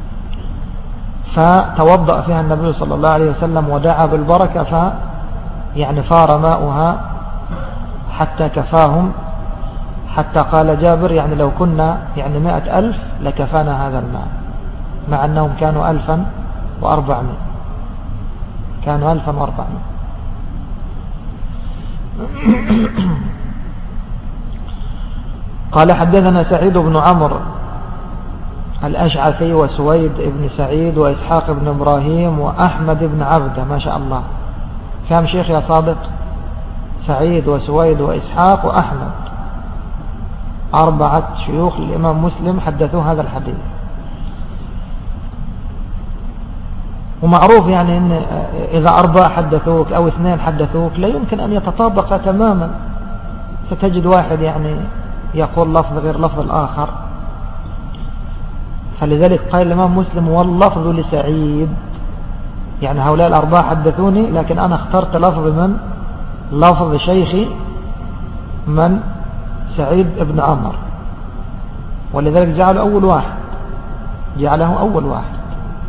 فتوضأ فيها النبي صلى الله عليه وسلم ودعا بالبركة، ف يعني فار ماؤها حتى كفاهم، حتى قال جابر يعني لو كنا يعني مائة ألف لكفانا هذا الماء، مع أنهم كانوا ألفا وأربعمائة كانوا ألفا وأربعمائة. قال حدثنا سعيد بن عمرو الأشعثي وسويد بن سعيد وإسحاق بن إبراهيم وأحمد بن عبده. ما شاء الله، كم شيخ يا صادق؟ سعيد وسويد وإسحاق وأحمد، أربعة شيوخ للإمام مسلم حدثوا هذا الحديث. ومعروف يعني إن إذا أربعة حدثوك أو اثنين حدثوك لا يمكن أن يتطابق تماما، فتجد واحد يعني يقول لفظ غير لفظ الآخر. فلذلك قال الإمام مسلم واللفظ لسعيد، يعني هؤلاء الأربعة حدثوني لكن أنا اخترت لفظ من لفظ شيخي من سعيد بن عمرو، ولذلك جعله أول واحد جعله أول واحد.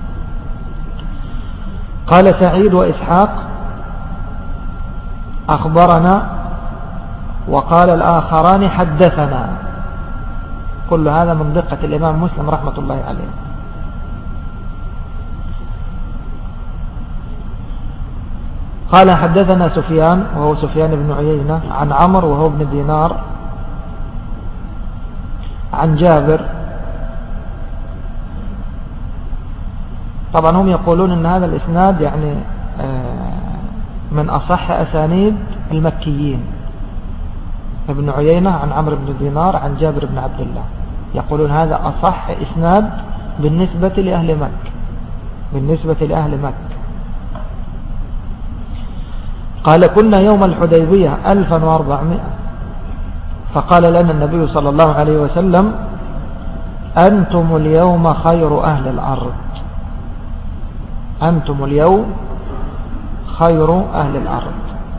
قال سعيد وإسحاق أخبرنا، وقال الآخران حدثنا. كل هذا من دقة الإمام مسلم رحمة الله عليه. قال حدثنا سفيان وهو سفيان بن عيينة عن عمر وهو ابن دينار عن جابر. طبعا هم يقولون ان هذا الاسناد يعني من اصح اسانيد المكيين. ابن عيينة عن عمرو بن دينار عن جابر بن عبد الله، يقولون هذا اصح اسناد بالنسبة لأهل مكة بالنسبة لأهل مكة. قال كنا يوم الحديبية ألفا وأربعمائة، فقال لنا النبي صلى الله عليه وسلم أنتم اليوم خير أهل الأرض أنتم اليوم خير أهل الأرض.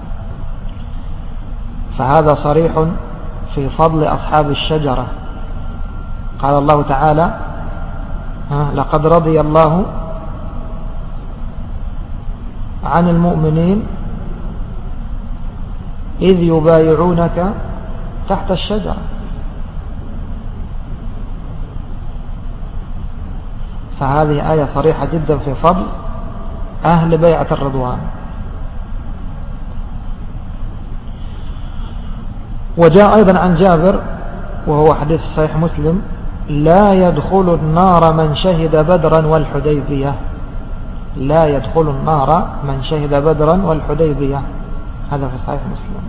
فهذا صريح في فضل أصحاب الشجرة. قال الله تعالى لقد رضي الله عن المؤمنين إذ يبايعونك تحت الشجرة. فهذه آية صريحة جدا في فضل أهل بيعة الرضوان. وجاء أيضا عن جابر وهو حديث صحيح مسلم لا يدخل النار من شهد بدرا والحديبية لا يدخل النار من شهد بدرا والحديبية. هذا في صحيح مسلم.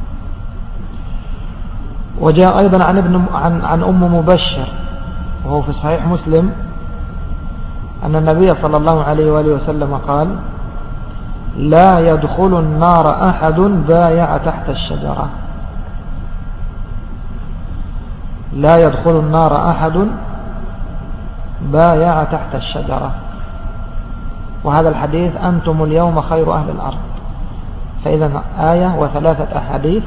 وجاء أيضا عن ابن عن عن أم مبشر وهو في صحيح مسلم أن النبي صلى الله عليه وآله وسلم قال لا يدخل النار أحد بايع تحت الشجرة لا يدخل النار أحد بايع تحت الشجرة. وهذا الحديث أنتم اليوم خير أهل الأرض. فإذا آية وثلاثة أحاديث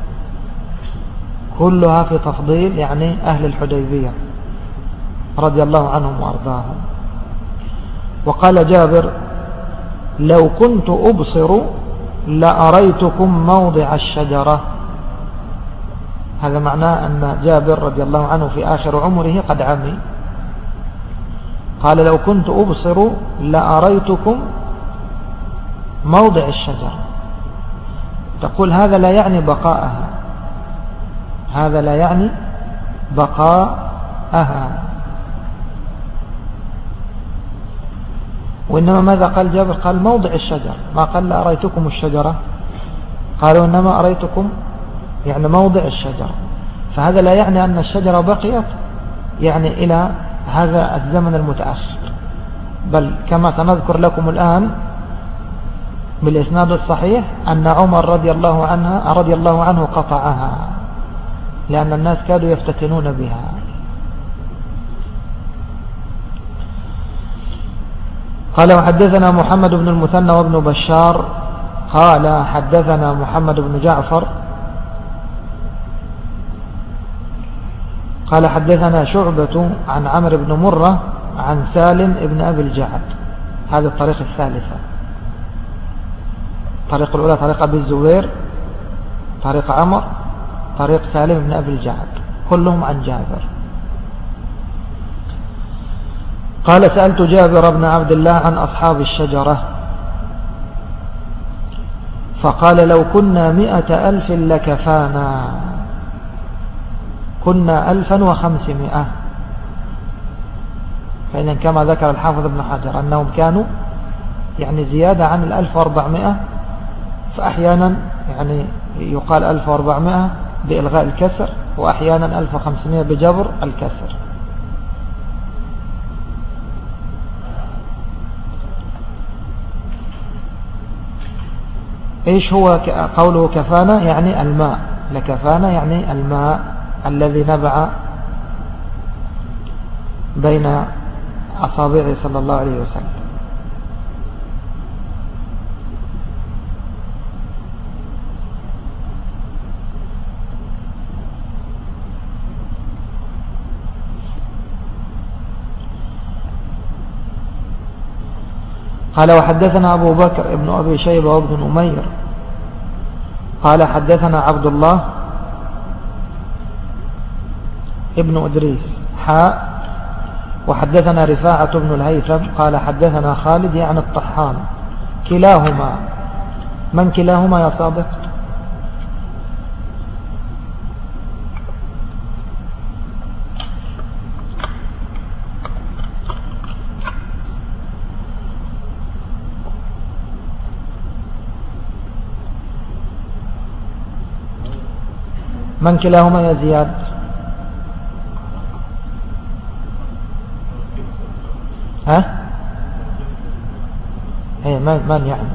كلها في تفضيل يعني أهل الحديبية رضي الله عنهم وأرضاهم. وقال جابر لو كنت أبصر لأريتكم موضع الشجرة. هذا معناه أن جابر رضي الله عنه في آخر عمره قد عمي. قال لو كنت أبصر لأريتكم موضع الشجرة. تقول هذا لا يعني بقاءها هذا لا يعني بقاءها وإنما ماذا قال جابر؟ قال موضع الشجر، ما قال لا أريتكم الشجرة، قالوا إنما أريتكم يعني موضع الشجرة. فهذا لا يعني أن الشجرة بقيت يعني إلى هذا الزمن المتأخر، بل كما سنذكر لكم الآن بالإسناد الصحيح أن عمر رضي الله عنها رضي الله عنه قطعها لأن الناس كانوا يفتتنون بها. قال وحدثنا محمد بن المثنى وابن بشار قال حدثنا محمد بن جعفر قال حدثنا شعبة عن عمرو بن مرة عن سالم بن أبي الجعد. هذه الطريقة الثالثة. الطريقة الأولى طريق أبي الزبير، طريق عمر، طريق سالم بن أبي الجعد، كلهم عن جابر. قال سألت جابر بن عبد الله عن أصحاب الشجرة فقال لو كنا مئة ألف لكفانا، كنا ألفا وخمسمائة. فإذا كما ذكر الحافظ ابن حجر أنهم كانوا يعني زيادة عن الألف واربعمائة، فأحيانا يعني يقال ألف واربعمائة بإلغاء الكسر، وأحيانا ألف وخمسمائة بجبر الكسر. إيش هو قوله كفانا؟ يعني الماء، لكفانا يعني الماء الذي نبع بين أصابعه صلى الله عليه وسلم. قال وحدثنا أبو بكر ابن أبي شيبة وابن نمير قال حدثنا عبد الله ابن أدريس حاء وحدثنا رفاعة بن الهيثم قال حدثنا خالد يعني الطحان. كلاهما من كلاهما يا صادق؟ من كلاهما يا زياد؟ ها ايه من, من يعني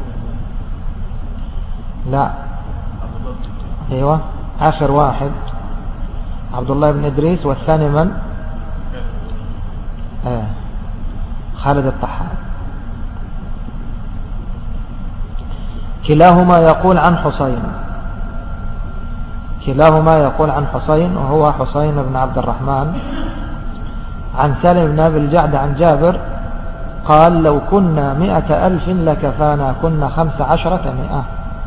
لا ايوه اخر واحد عبد الله بن ادريس، والثاني من؟ ايه خالد الطحان. كلاهما يقول عن حسين، كلاهما يقول عن حسين وهو حسين بن عبد الرحمن عن سالم بن أبي الجعد عن جابر قال لو كنا مئة ألف لكفانا، كنا خمس عشرة مئة.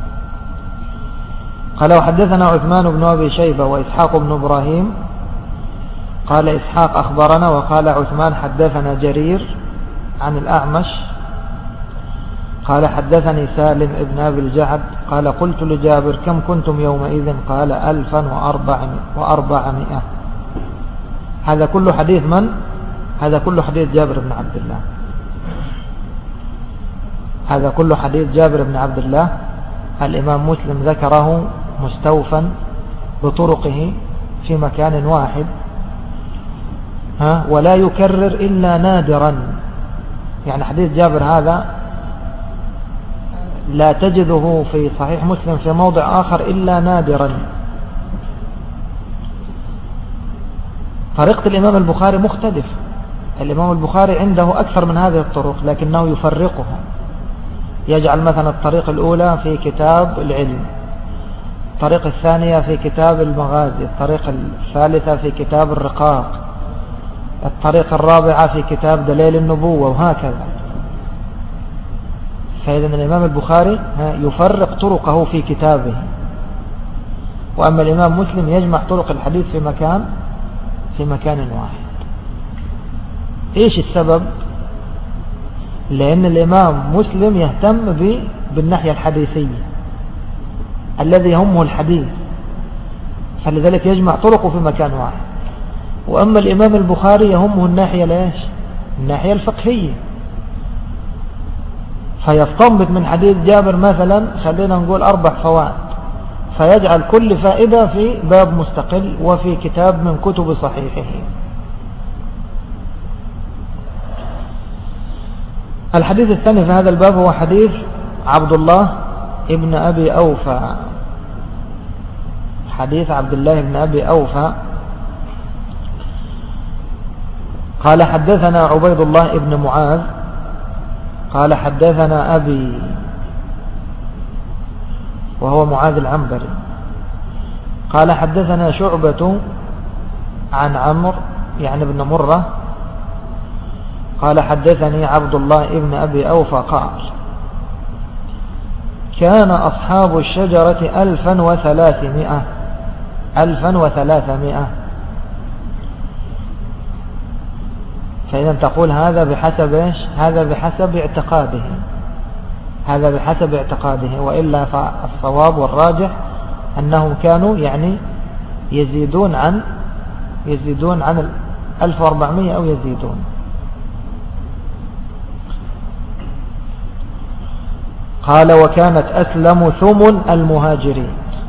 قال وحدثنا عثمان بن أبي شيبة وإسحاق بن إبراهيم قال إسحاق أخبرنا وقال عثمان حدثنا جرير عن الأعمش قال حدثني سالم بن أبي الجعد قال قلت لجابر كم كنتم يومئذ؟ قال ألفا وأربعمائة. هذا كل حديث من؟ هذا كل حديث جابر بن عبد الله، هذا كل حديث جابر بن عبد الله. الإمام مسلم ذكره مستوفا بطرقه في مكان واحد، ها ولا يكرر إلا نادرا. يعني حديث جابر هذا لا تجده في صحيح مسلم في موضع آخر إلا نادرا. طريقة الإمام البخاري مختلف. الإمام البخاري عنده أكثر من هذه الطرق لكنه يفرقها، يجعل مثلا الطريقة الأولى في كتاب العلم، الطريقة الثانية في كتاب المغازي، الطريقة الثالثة في كتاب الرقاق، الطريقة الرابعة في كتاب دليل النبوة، وهكذا. فإذا الإمام البخاري يفرق طرقه في كتابه، وأما الإمام مسلم يجمع طرق الحديث في مكان في مكان واحد. إيش السبب؟ لأن الإمام مسلم يهتم بالناحية الحديثية الذي يهمه الحديث، فلذلك يجمع طرقه في مكان واحد. وأما الإمام البخاري يهمه الناحية ليش؟ الناحية الفقهية، فيستنبط من حديث جابر مثلا خلينا نقول أربع فوائد، فيجعل كل فائدة في باب مستقل وفي كتاب من كتب صحيحه. الحديث الثاني في هذا الباب هو حديث عبد الله ابن أبي أوفى. حديث عبد الله بن أبي أوفى قال حدثنا عبيد الله ابن معاذ قال حدثنا أبي وهو معاذ العنبري قال حدثنا شعبة عن عمرو يعني ابن مرة قال حدثني عبد الله ابن أبي أوفى قال كان أصحاب الشجرة ألفا وثلاثمائة ألفا وثلاثمائة. فإذا تقول هذا بحسب إيش؟ هذا بحسب اعتقاده، هذا بحسب اعتقاده، وإلا فالصواب والراجح أنهم كانوا يعني يزيدون عن يزيدون عن ألف وأربعمائة أو يزيدون. قال وكانت أسلم ثمن المهاجرين.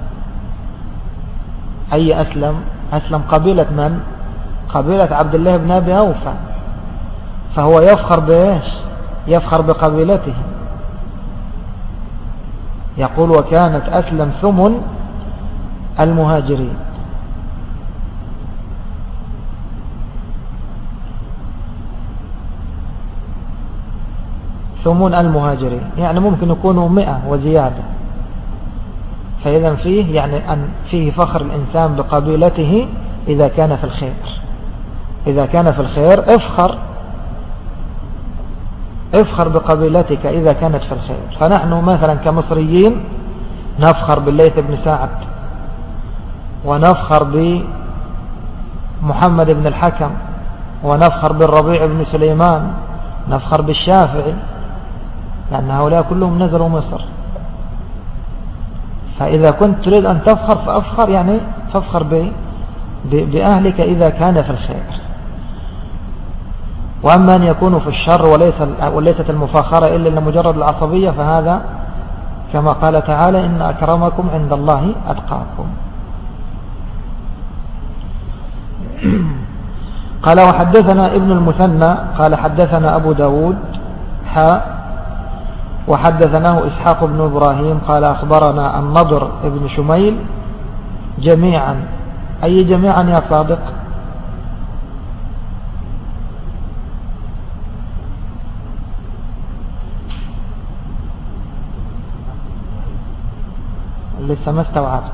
أي أسلم؟ أسلم قبيلة من؟ قبيلة عبد الله بن أبي أوفى، فهو يفخر بإيش؟ يفخر بقبيلته. يقول وكانت أسلم ثمن المهاجرين. ثمن المهاجرين يعني ممكن يكونوا مئة وزيادة. فإذا فيه يعني أن فيه فخر الإنسان بقبيلته إذا كان في الخير. إذا كان في الخير افخر افخر بقبيلتك إذا كانت في الخير. فنحن مثلا كمصريين نفخر بالليث بن سعد، ونفخر بمحمد بن الحكم، ونفخر بالربيع بن سليمان، نفخر بالشافعي، لأن هؤلاء كلهم نزلوا مصر. فإذا كنت تريد أن تفخر فأفخر يعني فافخر بأهلك إذا كان في الخير. وأما أن يكونوا في الشر وليس وليست المفاخرة إلا لمجرد العصبية فهذا كما قال تعالى إن أكرمكم عند الله أتقاكم. قال وحدثنا ابن المثنى قال حدثنا أبو داود حاء وحدثناه إسحاق بن إبراهيم قال أخبرنا النضر بن شميل جميعا. أي جميعا يا صادق؟ لسه ما استوعبت.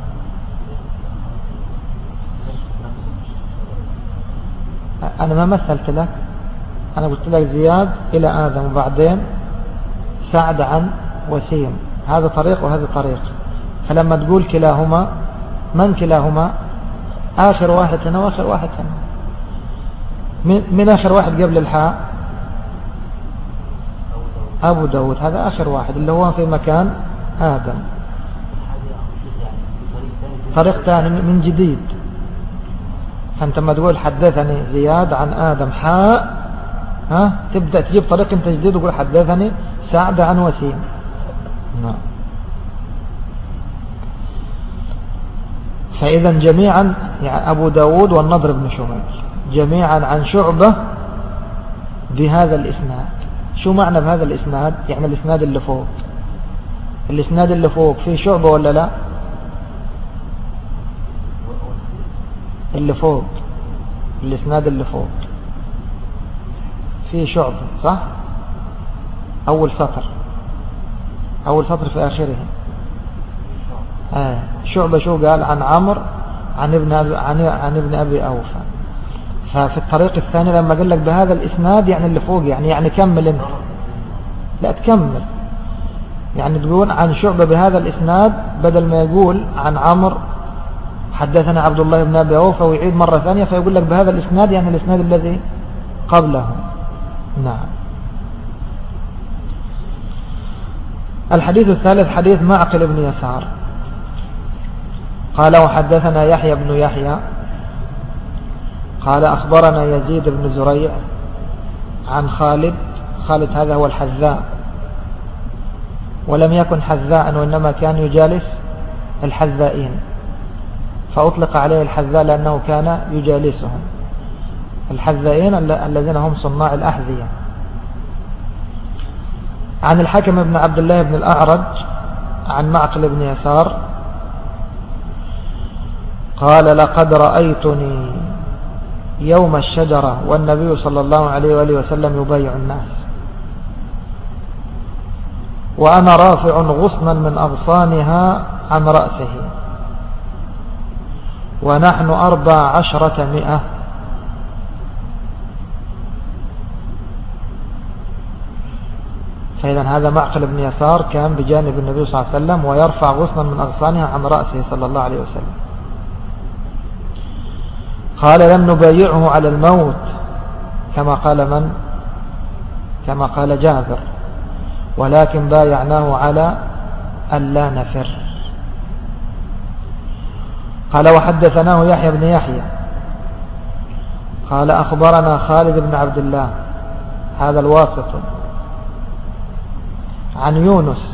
أنا ما مثلت لك، أنا قلت لك زياد إلى آدم وبعدين سعد عن وسيم، هذا طريق وهذا طريق. فلما تقول كلاهما من كلاهما؟ آخر واحد هنا وآخر واحد هنا. من, من آخر واحد قبل الحاء؟ أبو داود، هذا آخر واحد اللي هو في مكان آدم. طريق ثاني من جديد. فأنت ما تقول حدثني زياد عن آدم حاء، ها تبدأ تجيب طريق انت جديد وتقول حدثني سعد عن وسيم. نعم. فإذا جميعا يعني أبو داود والنضر بن شميل جميعا عن شعبة بهذا الإسناد. شو معنى بهذا الإسناد؟ يعني الإسناد اللي فوق، الإسناد اللي فوق فيه شعبة ولا لا؟ اللي فوق الإسناد اللي فوق فيه شعبة صح؟ أول سطر أول سطر في آخره آه. شعبة شو قال؟ عن عمرو عن ابن أبي عن, عن ابن أبي أوفى. ففي الطريق الثاني لما قال لك بهذا الإسناد يعني اللي فوق يعني يعني كمل انت، لا تكمل، يعني تقول عن شعبة بهذا الإسناد بدل ما يقول عن عمرو حدثنا عبد الله بن أبي أوفى ويعيد مرة ثانية فيقول لك بهذا الإسناد يعني الإسناد الذي قبله. نعم. الحديث الثالث حديث معقل بن يسار قال وحدثنا يحيى بن يحيى قال أخبرنا يزيد بن زريع عن خالد. خالد هذا هو الحذاء، ولم يكن حذاء وإنما كان يجالس الحذائين فأطلق عليه الحذاء لأنه كان يجالسهم. الحذائين الذين هم صناع الأحذية. عن الحكم بن عبد الله بن الأعرج عن معقل بن يسار قال لقد رأيتني يوم الشجرة والنبي صلى الله عليه وآله وسلم يبايع الناس وأنا رافع غصنا من أغصانها عن رأسه ونحن أربع عشرة مئة. فإذا هذا معقل بن يسار كان بجانب النبي صلى الله عليه وسلم ويرفع غصنا من أغصانها عن رأسه صلى الله عليه وسلم. قال لم نبايعه على الموت كما قال من كما قال جابر ولكن بايعناه على ألا نفر. قال وحدثناه يحيى بن يحيى قال أخبرنا خالد بن عبد الله هذا الواسط عن يونس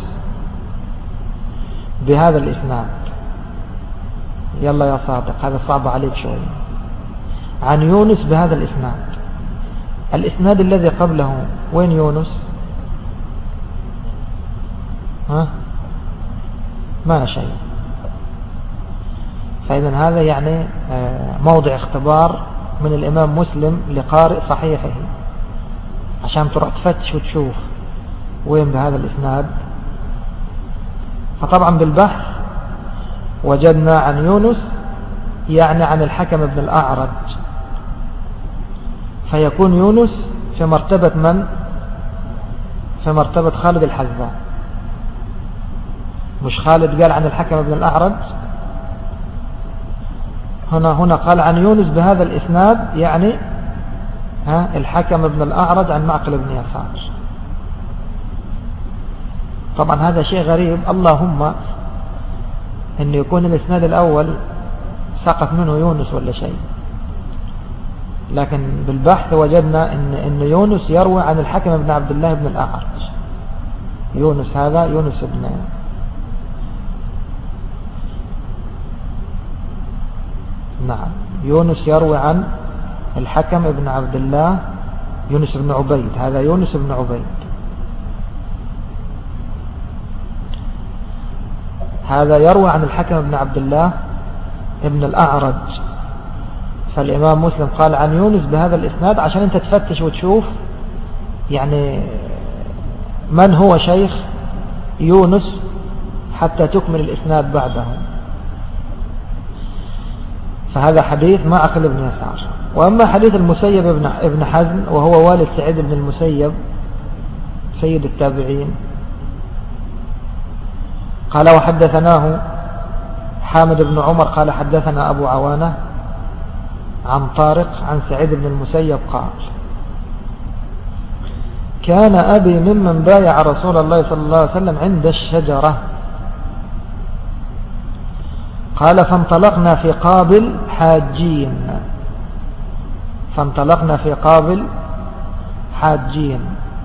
بهذا الإسناد. يلا يا صادق هذا صعب عليك شوي. عن يونس بهذا الإسناد. الإسناد الذي قبله وين يونس؟ ها ما شيء. فإذا هذا يعني موضع اختبار من الإمام مسلم لقارئ صحيحه عشان تروح تفتش وتشوف وين بهذا الإسناد. فطبعا بالبحث وجدنا عن يونس يعني عن الحكم بن الأعرج، فيكون يونس في مرتبة من؟ في مرتبة خالد الحذاء. مش خالد قال عن الحكم بن الأعرج، هنا هنا قال عن يونس بهذا الإسناد يعني ها الحكم بن الأعرج عن معقل بن يسار. طبعا هذا شيء غريب، اللهم أن يكون الإسناد الأول سقط منه يونس ولا شيء، لكن بالبحث وجدنا أن, إن يونس يروي عن الحكم بن عبد الله بن الأعرج. يونس هذا يونس بن نعم يونس يروي عن الحكم بن عبد الله يونس بن عبيد، هذا يونس بن عبيد. هذا يروي عن الحكم بن عبد الله ابن الأعرج. فالإمام مسلم قال عن يونس بهذا الإسناد عشان أنت تفتش وتشوف يعني من هو شيخ يونس حتى تكمل الإسناد بعده. فهذا حديث معقل بن يسار. وأما حديث المسيب ابن حزم وهو والد سعيد بن المسيب سيد التابعين قال وحدثناه حامد بن عمر قال حدثنا أبو عوانة عن طارق عن سعيد بن المسيب قال كان أبي ممن بايع رسول الله صلى الله عليه وسلم عند الشجرة. قال فانطلقنا في قابل حاجين فانطلقنا في قابل حاجين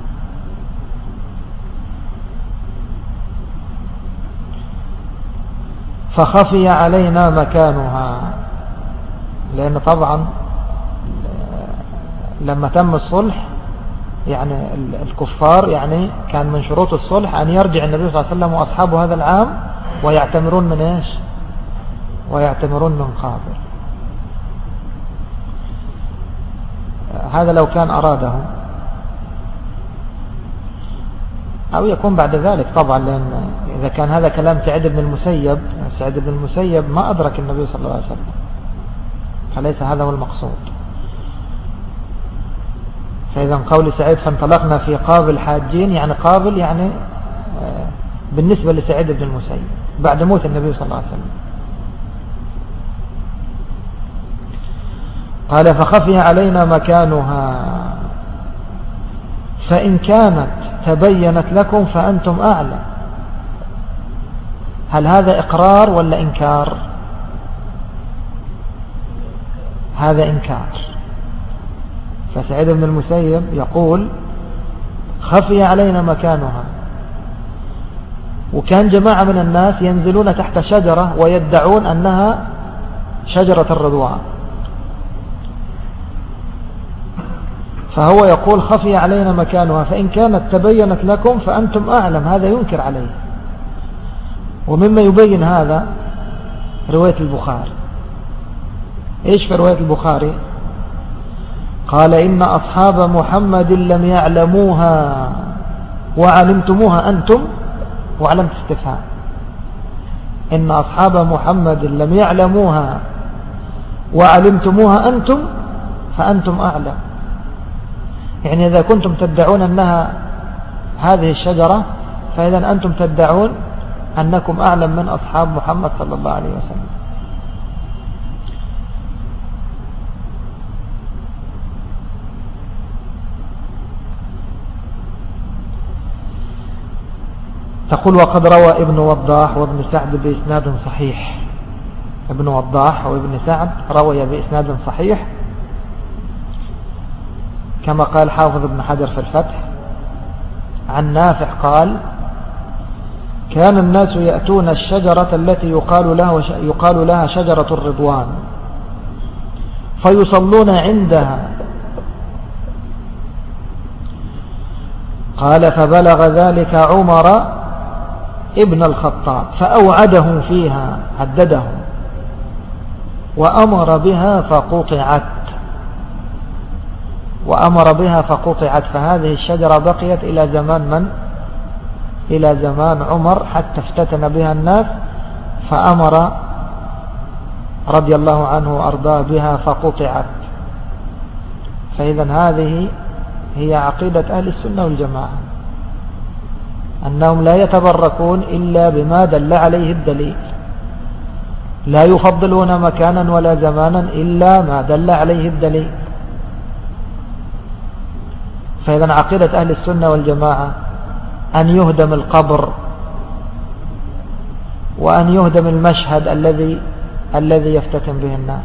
فخفي علينا مكانها، لأن طبعا لما تم الصلح يعني الكفار يعني كان من شروط الصلح أن يرجع النبي صلى الله عليه وسلم وأصحابه هذا العام ويعتمرون من إيش؟ ويعتمرون من قابل. هذا لو كان أراده، أو يكون بعد ذلك طبعا، لأن إذا كان هذا كلام سعيد بن المسيب سعيد بن المسيب ما أدرك النبي صلى الله عليه وسلم، فليس هذا هو المقصود. فإذا قول سعيد فانطلقنا في قابل حاجين يعني قابل يعني بالنسبة لسعيد بن المسيب بعد موت النبي صلى الله عليه وسلم. قال فخفي علينا مكانها فإن كانت تبينت لكم فأنتم أعلم. هل هذا إقرار ولا إنكار؟ هذا إنكار. فسعيد بن المسيب يقول خفي علينا مكانها، وكان جماعة من الناس ينزلون تحت شجرة ويدعون أنها شجرة الرضوان، فهو يقول خفي علينا مكانها، فإن كانت تبينت لكم فأنتم أعلم. هذا ينكر عليه. ومما يبين هذا رواية البخاري. إيش في رواية البخاري؟ قال إن أصحاب محمد لم يعلموها وعلمتموها أنتم، وعلمت استفهام. إن أصحاب محمد لم يعلموها وعلمتموها أنتم فأنتم أعلم. يعني إذا كنتم تدعون أنها هذه الشجرة فإذا أنتم تدعون أنكم أعلم من أصحاب محمد صلى الله عليه وسلم. تقول وقد روى ابن وضاح وابن سعد بإسناد صحيح. ابن وضاح وابن سعد روي بإسناد صحيح كما قال حافظ ابن حجر في الفتح عن نافع قال كان الناس يأتون الشجرة التي يقال لها, يقال لها شجرة الرضوان فيصلون عندها. قال فبلغ ذلك عمر ابن الخطاب فأوعدهم فيها، هددهم وأمر بها فقطعت وأمر بها فقطعت فهذه الشجرة بقيت إلى زمان من؟ إلى زمان عمر حتى افتتن بها الناس، فأمر رضي الله عنه وأرضاه بها فقطعت. فإذا هذه هي عقيدة أهل السنة والجماعة، أنهم لا يتبركون إلا بما دل عليه الدليل، لا يفضلون مكانا ولا زمانا إلا ما دل عليه الدليل. فإذا عقيدة أهل السنة والجماعة أن يهدم القبر وأن يهدم المشهد الذي الذي يفتتن به الناس.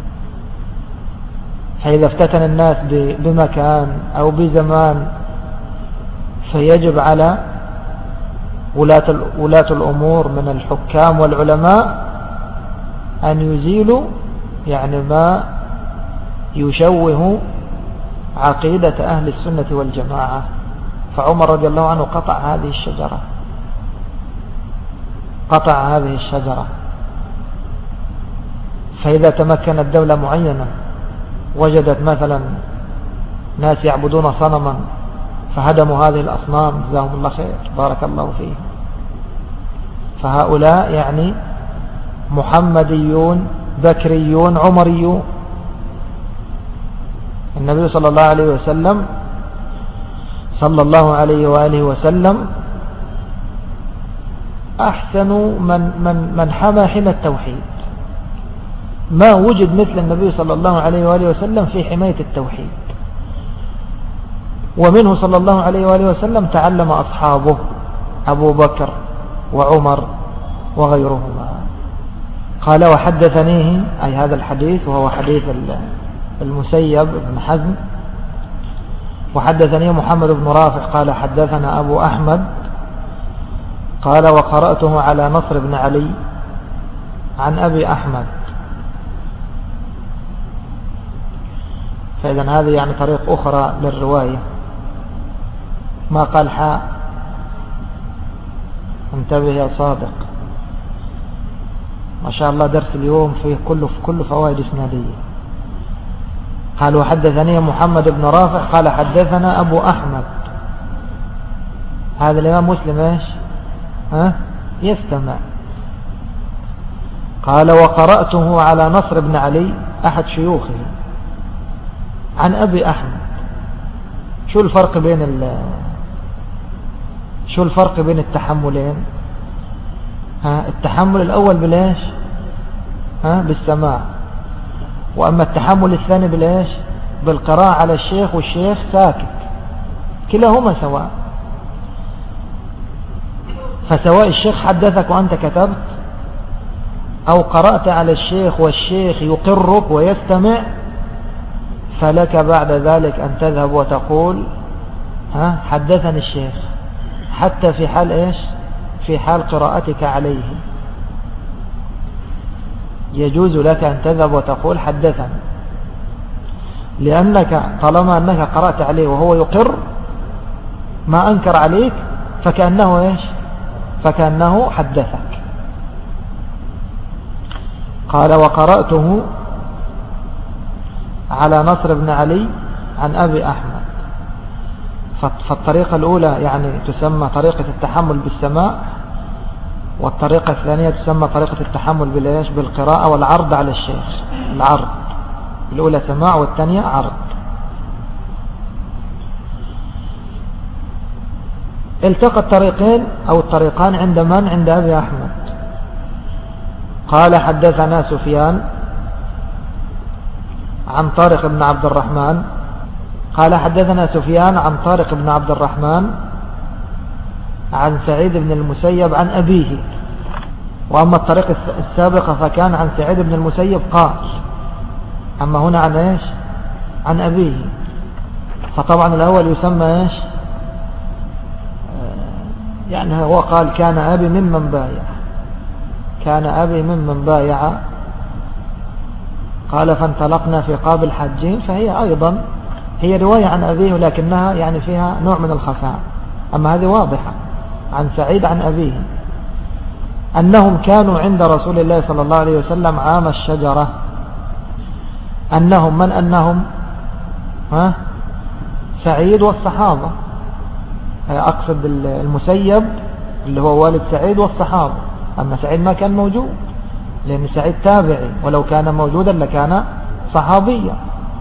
فإذا افتتن الناس بمكان أو بزمان فيجب على ولاة ولاة الأمور من الحكام والعلماء أن يزيلوا يعني ما يشوه عقيدة أهل السنة والجماعة. فعمر رضي الله عنه قطع هذه الشجرة قطع هذه الشجرة فإذا تمكنت دولة معينة وجدت مثلا ناس يعبدون صنما فهدموا هذه الأصنام جزاهم الله خير بارك الله فيهم، فهؤلاء يعني محمديون بكريون عمريون. النبي صلى الله عليه وسلم صلى الله عليه وآله وسلم أحسن من, من, من حمى حمى التوحيد. ما وجد مثل النبي صلى الله عليه وآله وسلم في حماية التوحيد، ومنه صلى الله عليه وآله وسلم تعلم أصحابه أبو بكر وعمر وغيرهما. قال وحدثنيه أي هذا الحديث وهو حديث المسيب بن حزم وحدثني محمد بن رافع قال حدثنا أبو أحمد قال وقرأته على نصر بن علي عن أبي أحمد. فإذا هذه يعني طريق أخرى للرواية. ما قال حاء، انتبه يا صادق، ما شاء الله درس اليوم فيه كله في كل فوائد إسنادية. قال وحدثني محمد بن رافع قال حدثنا أبو أحمد. هذا الإمام مسلم إيش ها يستمع. قال وقرأته على نصر بن علي أحد شيوخه عن أبي أحمد. شو الفرق بين ال شو الفرق بين التحملين؟ ها التحمل الأول بالإيش ها بالسماع، وأما التحمل الثاني بالإيش بالقراءة على الشيخ والشيخ ساكت، كلاهما سواء. فسواء الشيخ حدثك وأنت كتبت أو قرأت على الشيخ والشيخ يقرك ويستمع، فلك بعد ذلك أن تذهب وتقول ها حدثني الشيخ، حتى في حال إيش في حال قراءتك عليه يجوز لك أن تذهب وتقول حدثني. لأنك طالما أنك قرأت عليه وهو يقر ما أنكر عليك فكأنه إيش فكأنه حدثك. قال وقرأته على نصر بن علي عن أبي أحمد. فالطريقة الأولى يعني تسمى طريقة التحمل بالسماع، والطريقة الثانية تسمى طريقة التحمل بالإيش بالقراءة والعرض على الشيخ. العرض الأولى سماع والثانية عرض. التقى الطريقين أو الطريقان عند من؟ عند أبي أحمد. قال حدثنا سفيان عن طارق بن عبد الرحمن قال حدثنا سفيان عن طارق بن عبد الرحمن عن سعيد بن المسيب عن أبيه. وأما الطريق السابقة فكان عن سعيد بن المسيب قال، أما هنا عن إيش عن أبيه. فطبعا الأول يسمى إيش يعني هو قال كان أبي ممن بايع كان أبي ممن بايع قال فانطلقنا في قابل حجين. فهي أيضا هي رواية عن أبيه لكنها يعني فيها نوع من الخفاء. أما هذه واضحة عن سعيد عن أبيه أنهم كانوا عند رسول الله صلى الله عليه وسلم عام الشجرة. أنهم من أنهم ها سعيد والصحابة. أقصد المسيب اللي هو والد سعيد والصحابة. أما سعيد ما كان موجود لأن سعيد تابعي، ولو كان موجودا لكان صحابيا.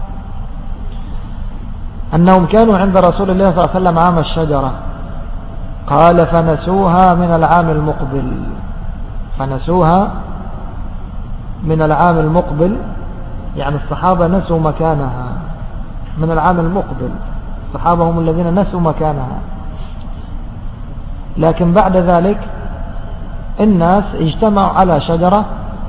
أنهم كانوا عند رسول الله صلى الله عليه وسلم عام الشجرة. قال فنسوها من العام المقبل فنسوها من العام المقبل يعني الصحابة نسوا مكانها من العام المقبل. الصحابة هم الذين نسوا مكانها. لكن بعد ذلك الناس اجتمعوا على شجرة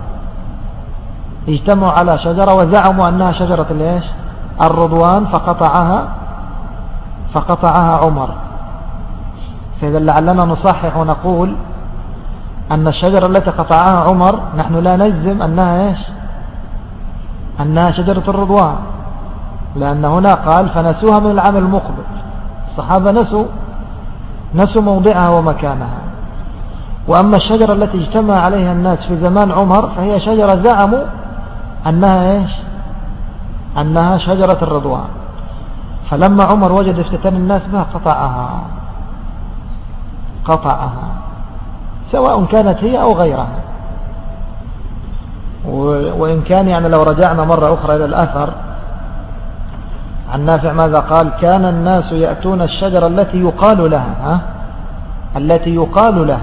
اجتمعوا على شجرة وزعموا أنها شجرة الإيش الرضوان فقطعها فقطعها عمر. فإذا لعلنا نصحح ونقول أن الشجرة التي قطعها عمر نحن لا نجزم أنها إيش أنها شجرة الرضوان، لأن هنا قال فنسوها من العام المقبل. الصحابة نسوا نسوا موضعها ومكانها. وأما الشجرة التي اجتمع عليها الناس في زمان عمر فهي شجرة زعموا أنها إيش أنها شجرة الرضوان. فلما عمر وجد افتتان الناس بها قطعها قطعها سواء كانت هي أو غيرها. وإن كان يعني لو رجعنا مرة أخرى إلى الأثر عن نافع ماذا قال؟ كان الناس يأتون الشجرة التي يقال لها ها؟ التي يقال لها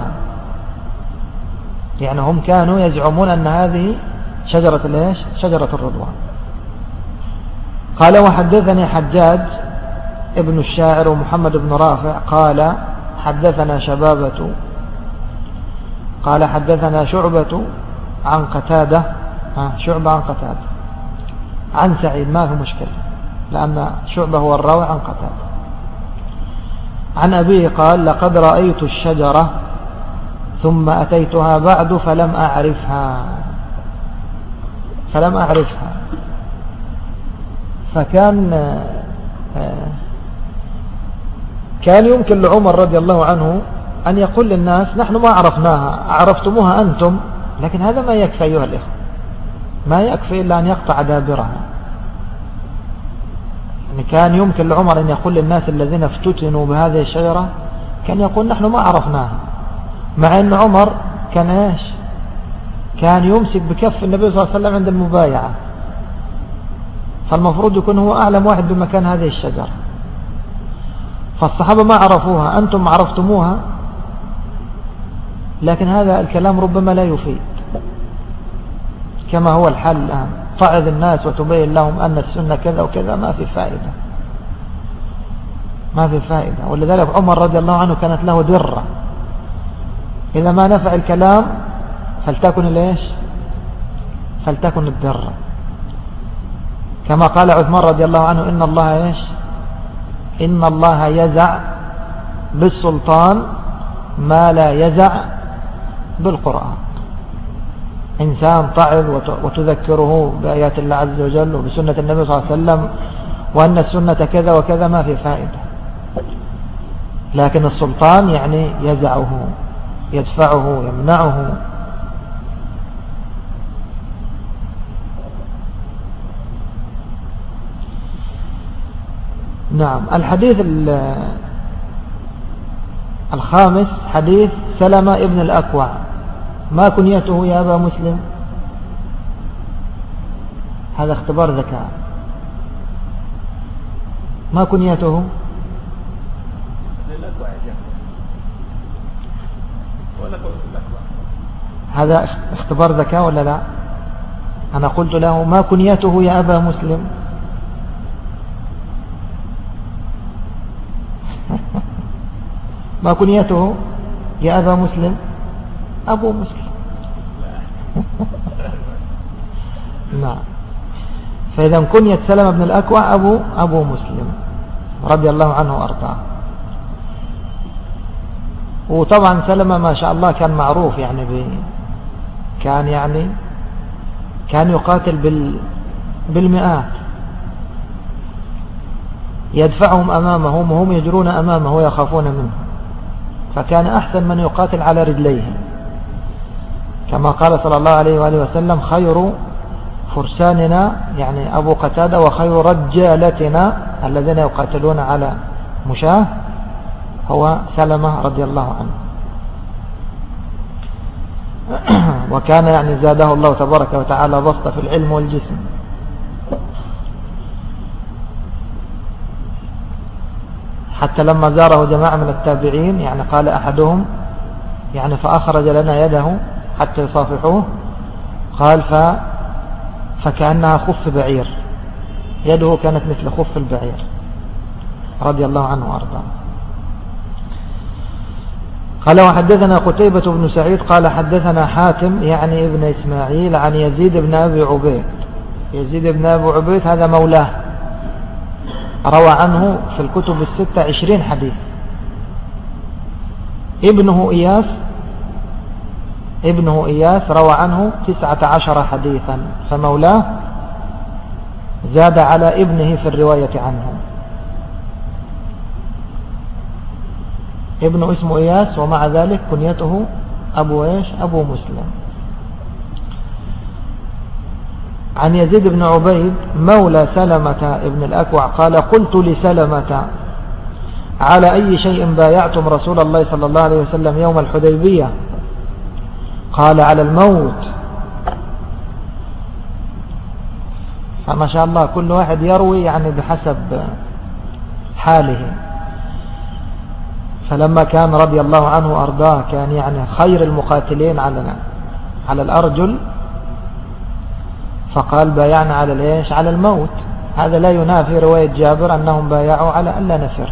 يعني هم كانوا يزعمون أن هذه شجرة الإيش شجرة الرضوان. قال وحدثني حجاج ابن الشاعر ومحمد بن رافع قال حدثنا شبابة قال حدثنا شعبة عن قتادة شعبة عن قتادة عن سعيد ما في مشكلة لأن شعبة هو الراوي عن قتادة عن أبيه قال لقد رأيت الشجرة ثم أتيتها بعد فلم أعرفها فلم أعرفها فكان كان يمكن لعمر رضي الله عنه أن يقول للناس نحن ما عرفناها عرفتموها أنتم، لكن هذا ما يكفي أيها الإخوة، ما يكفي إلا أن يقطع دابرها. يعني كان يمكن لعمر أن يقول للناس الذين افتتنوا بهذه الشجرة كان يقول نحن ما عرفناها، مع أن عمر كان إيش كان يمسك بكف النبي صلى الله عليه وسلم عند المبايعة، فالمفروض يكون هو أعلم واحد بمكان هذه الشجرة. فالصحابة ما عرفوها أنتم عرفتموها، لكن هذا الكلام ربما لا يفيد كما هو الحال الآن. تعظ الناس وتبين لهم أن السنة كذا وكذا ما في فائدة ما في فائدة. ولذلك عمر رضي الله عنه كانت له درة، إذا ما نفع الكلام فلتكن ليش فلتكن الدرة، كما قال عثمان رضي الله عنه إن الله إيش إن الله يزع بالسلطان ما لا يزع بالقرآن. إنسان طعن وتذكره بآيات الله عز وجل وبسنة النبي صلى الله عليه وسلم وأن السنة كذا وكذا ما في فائدة. لكن السلطان يعني يزعه، يدفعه، يمنعه. نعم. الحديث الخامس حديث سلمة ابن الأكوع. ما كنيته يا أبا مسلم؟ هذا اختبار ذكاء. ما كنيته؟ هذا اختبار ذكاء ولا لا؟ أنا قلت له ما كنيته يا أبا مسلم؟ ما كنيته يا أبا مسلم؟ أبو مسلم. نعم. فإذا كنية سلمة بن الأكوع أبو, أبو مسلم رضي الله عنه وأرضاه. وطبعا سلمة ما شاء الله كان معروف يعني ب... كان يعني كان يقاتل بال... بالمئات، يدفعهم أمامه وهم يجرون أمامه ويخافون منه، فكان أحسن من يقاتل على رجليه، كما قال صلى الله عليه وآله وسلم خير فرساننا يعني أبو قتادة وخير رجالتنا الذين يقاتلون على مشاه هو سلمة رضي الله عنه. وكان يعني زاده الله تبارك وتعالى بسطة في العلم والجسم. حتى لما زاره جماعة من التابعين يعني قال أحدهم يعني فأخرج لنا يده حتى يصافحوه، قال ف فكأنها خف بعير، يده كانت مثل خف البعير رضي الله عنه وأرضاه. قال وحدثنا قتيبة بن سعيد قال حدثنا حاتم يعني ابن إسماعيل عن يزيد بن أبي عبيد. يزيد بن أبي عبيد هذا مولاه، روى عنه في الكتب الستة عشرين حديث. ابنه إياس ابنه إياس روى عنه تسعة عشر حديثا، فمولاه زاد على ابنه في الرواية عنه. ابنه اسمه إياس ومع ذلك كنيته أبو إيش؟ أبو مسلم. عن يزيد بن عبيد مولى سلمة ابن الأكوع قال قلت لسلمة على أي شيء بايعتم رسول الله صلى الله عليه وسلم يوم الحديبية؟ قال على الموت. فما شاء الله كل واحد يروي يعني بحسب حاله. فلما كان رضي الله عنه وأرضاه كان يعني خير المقاتلين على على الأرجل، فقال بايعنا على الإيش؟ على الموت. هذا لا ينافي رواية جابر أنهم بايعوا على ألا نفر.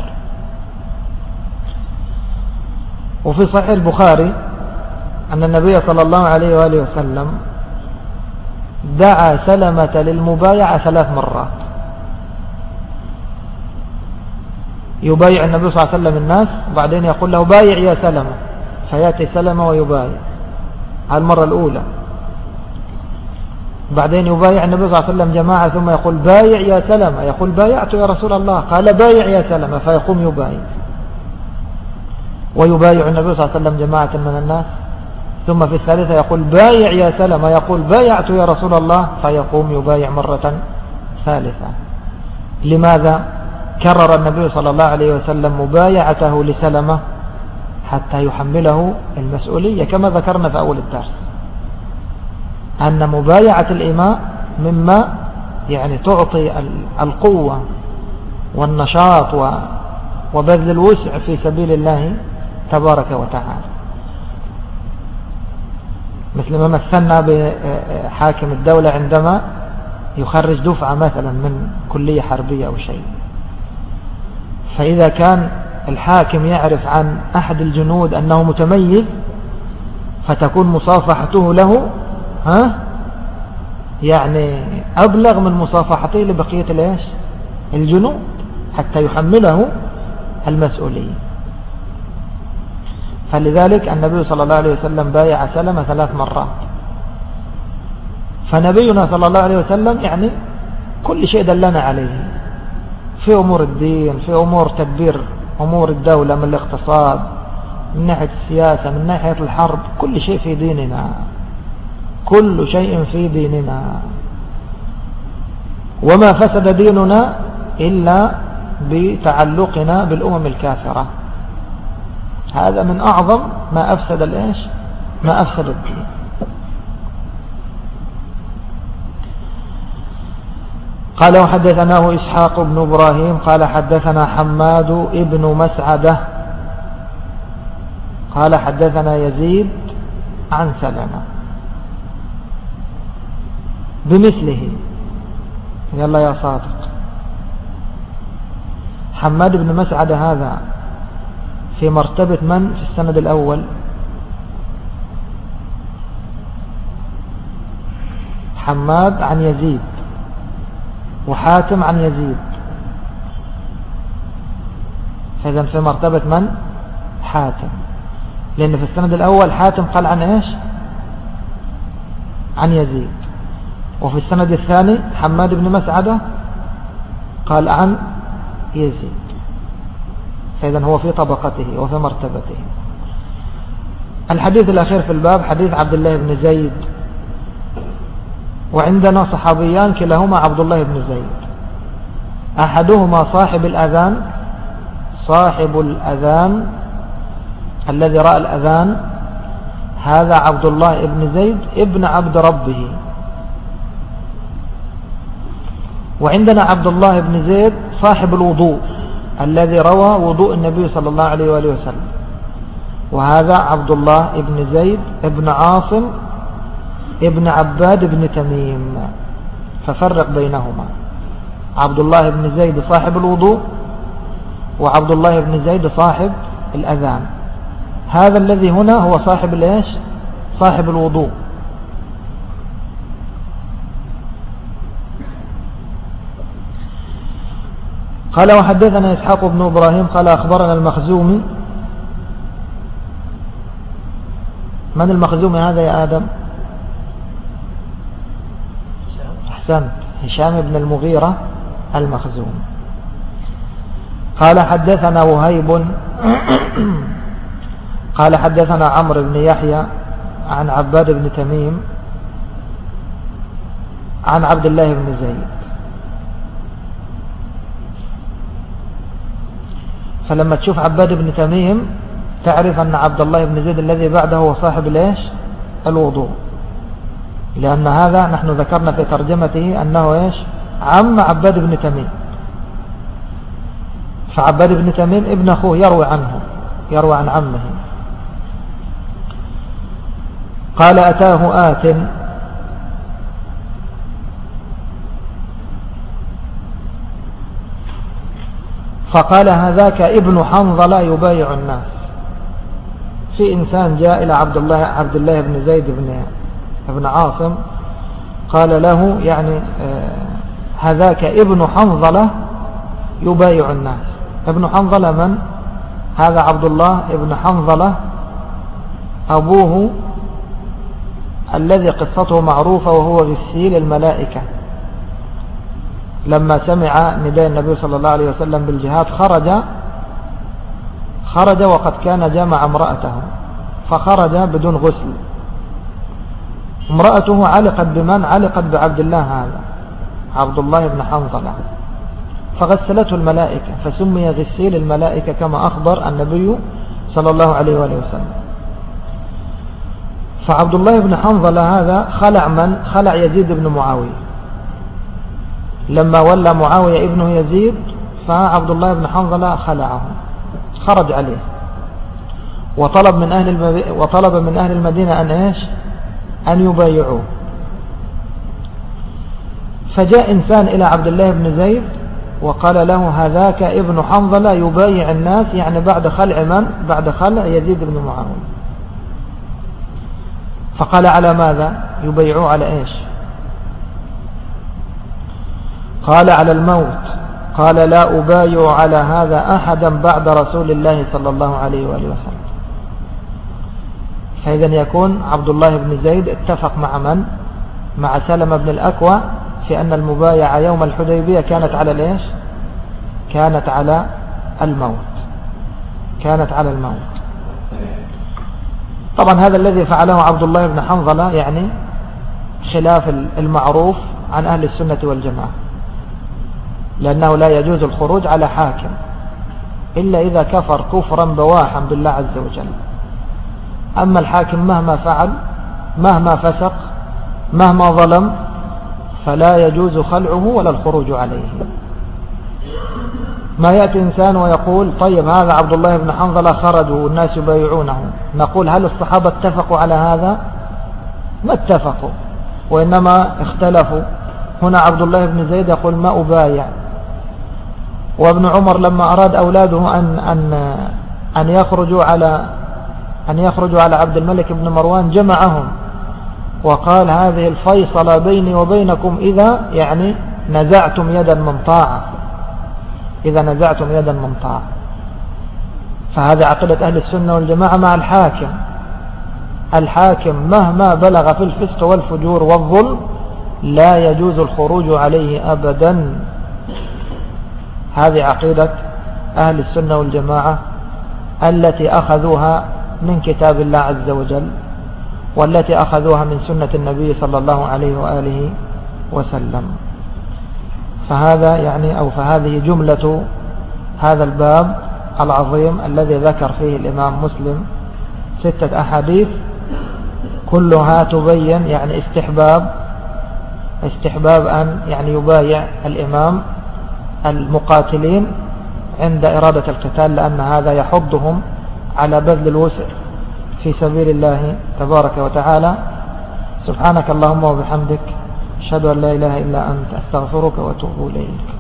وفي صحيح البخاري أن النبي صلى الله عليه وآله وسلم دعا سلمة للمبايعة ثلاث مرات. يبايع النبي صلى الله عليه وسلم الناس وبعدين يقول له بايع يا سلمة، فيأتي سلمة ويبايع على المرة الأولى. بعدين يبايع النبي صلى الله عليه وسلم جماعة ثم يقول بايع يا سلمة، يقول بايعت يا رسول الله، قال بايع يا سلمة، فيقوم يبايع. ويبايع النبي صلى الله عليه وسلم جماعة من الناس، ثم في الثالثة يقول بايع يا سلمة، يقول بايعت يا رسول الله، فيقوم يبايع مرة ثالثة. لماذا؟ كرر النبي صلى الله عليه وسلم مبايعته لسلمة حتى يحمله المسؤولية، كما ذكرنا في أول الدرس أن مبايعة الإماء مما يعني تعطي القوة والنشاط وبذل الوسع في سبيل الله تبارك وتعالى، مثل ما مثلنا بحاكم الدولة عندما يخرج دفعة مثلا من كلية حربية أو شيء. فإذا كان الحاكم يعرف عن أحد الجنود أنه متميز فتكون مصافحته له ها يعني أبلغ من مصافحته لبقية الإيش؟ الجنود، حتى يحمله المسؤولية. فلذلك النبي صلى الله عليه وسلم بايع سلمة ثلاث مرات، فنبينا صلى الله عليه وسلم يعني كل شيء دلنا عليه في أمور الدين، في أمور تدبير أمور الدولة، من الاقتصاد، من ناحية السياسة، من ناحية الحرب، كل شيء في ديننا، كل شيء في ديننا. وما فسد ديننا إلا بتعلقنا بالأمم الكافرة. هذا من أعظم ما أفسد الإيش ما أفسد الدين. قال وحدثناه إسحاق بن إبراهيم قال حدثنا حماد ابن مسعدة قال حدثنا يزيد عن سلمة بمثله. يلا يا صادق، حماد بن مسعدة هذا في مرتبة من في السند الأول؟ حماد عن يزيد وحاتم عن يزيد، فإذا في مرتبة من؟ حاتم، لأن في السند الأول حاتم قال عن إيش؟ عن يزيد. وفي السند الثاني حماد بن مسعدة قال عن يزيد، فإذا هو في طبقته وفي مرتبته. الحديث الأخير في الباب حديث عبد الله بن زيد، وعندنا صحابيان كلاهما عبد الله بن زيد، أحدهما صاحب الأذان صاحب الأذان الذي رأى الأذان، هذا عبد الله بن زيد ابن عبد ربه. وعندنا عبد الله بن زيد صاحب الوضوء الذي روى وضوء النبي صلى الله عليه وآله وسلم، وهذا عبد الله بن زيد ابن عاصم ابن عباد بن تميم. ففرق بينهما، عبد الله بن زيد صاحب الوضوء وعبد الله بن زيد صاحب الأذان. هذا الذي هنا هو صاحب الايش؟ صاحب الوضوء. قال وحدثنا إسحاق بن إبراهيم قال أخبرنا المخزومي. من المخزومي هذا يا آدم؟ أحسنت، هشام بن المغيرة المخزومي. قال حدثنا وهيب قال حدثنا عمرو بن يحيى عن عباد بن تميم عن عبد الله بن زيد. فلما تشوف عباد بن تميم تعرف أن عبد الله بن زيد الذي بعده هو صاحب ليش الوضوء، لأن هذا نحن ذكرنا في ترجمته أنه إيش عم عباد بن تميم، فعباد بن تميم ابن أخوه يروي عنه يروي عن عمه. قال أتاه آت فقال هذاك ابن حنظلة يبايع الناس. في إنسان جاء إلى عبد الله عبد الله بن زيد بن ابن عاصم قال له يعني هذاك ابن حنظلة يبايع الناس. ابن حنظلة من؟ هذا عبد الله ابن حنظلة أبوه الذي قصته معروفة، وهو غسيل الملائكة. لما سمع نداء النبي صلى الله عليه وسلم بالجهاد خرج خرج وقد كان جامع امرأته، فخرج بدون غسل. امرأته علقت بمن؟ علقت بعبد الله هذا عبد الله بن حنظلة، فغسلته الملائكة فسمي غسيل الملائكة كما أخبر النبي صلى الله عليه وآله وسلم. فعبد الله بن حنظلة هذا خلع من؟ خلع يزيد بن معاوية. لما ولى معاوية ابنه يزيد فعبد الله بن حنظلة خلعه، خرج عليه وطلب من أهل المب... وطلب من أهل المدينة أن إيش أن يبايعوه. فجاء إنسان إلى عبد الله بن زيد وقال له هذاك ابن حنظلة يبايع الناس، يعني بعد خلع من؟ بعد خلع يزيد بن معاوية. فقال على ماذا يبايعوه؟ على إيش؟ قال على الموت. قال لا أبايع على هذا أحدا بعد رسول الله صلى الله عليه وآله وسلم. فإذا يكون عبد الله بن زيد اتفق مع من؟ مع سلمة بن الأكوع في أن المبايعة يوم الحديبية كانت على الإيش؟ كانت على الموت كانت على الموت طبعا هذا الذي فعله عبد الله بن حنظلة يعني خلاف المعروف عن أهل السنة والجماعة، لأنه لا يجوز الخروج على حاكم إلا إذا كفر كفرا بواحا بالله عز وجل. أما الحاكم مهما فعل مهما فسق مهما ظلم فلا يجوز خلعه ولا الخروج عليه. ما يأتي إنسان ويقول طيب هذا عبد الله بن حنظلة خرجوا والناس يبايعونه، نقول هل الصحابة اتفقوا على هذا؟ ما اتفقوا، وإنما اختلفوا. هنا عبد الله بن زيد يقول ما أبايع، وابن عمر لما أراد أولاده أن, أن, أن يخرجوا على أن يخرجوا على عبد الملك بن مروان جمعهم وقال هذه الفيصلة بيني وبينكم إذا يعني نزعتم يدا من طاعة إذا نزعتم يدا من طاعة. فهذا عقيدة أهل السنة والجماعة مع الحاكم. الحاكم مهما بلغ في الفسق والفجور والظلم لا يجوز الخروج عليه أبدا. هذه عقيدة أهل السنة والجماعة التي أخذوها من كتاب الله عز وجل والتي أخذوها من سنة النبي صلى الله عليه وآله وسلم. فهذا يعني أو فهذه جملة هذا الباب العظيم الذي ذكر فيه الإمام مسلم ستة أحاديث كلها تبين يعني استحباب استحباب أن يعني يبايع الإمام المقاتلين عند إرادة القتال، لأن هذا يحضهم على بذل الوسع في سبيل الله تبارك وتعالى. سبحانك اللهم وبحمدك أشهد أن لا إله إلا أنت أستغفرك وأتوب إليك.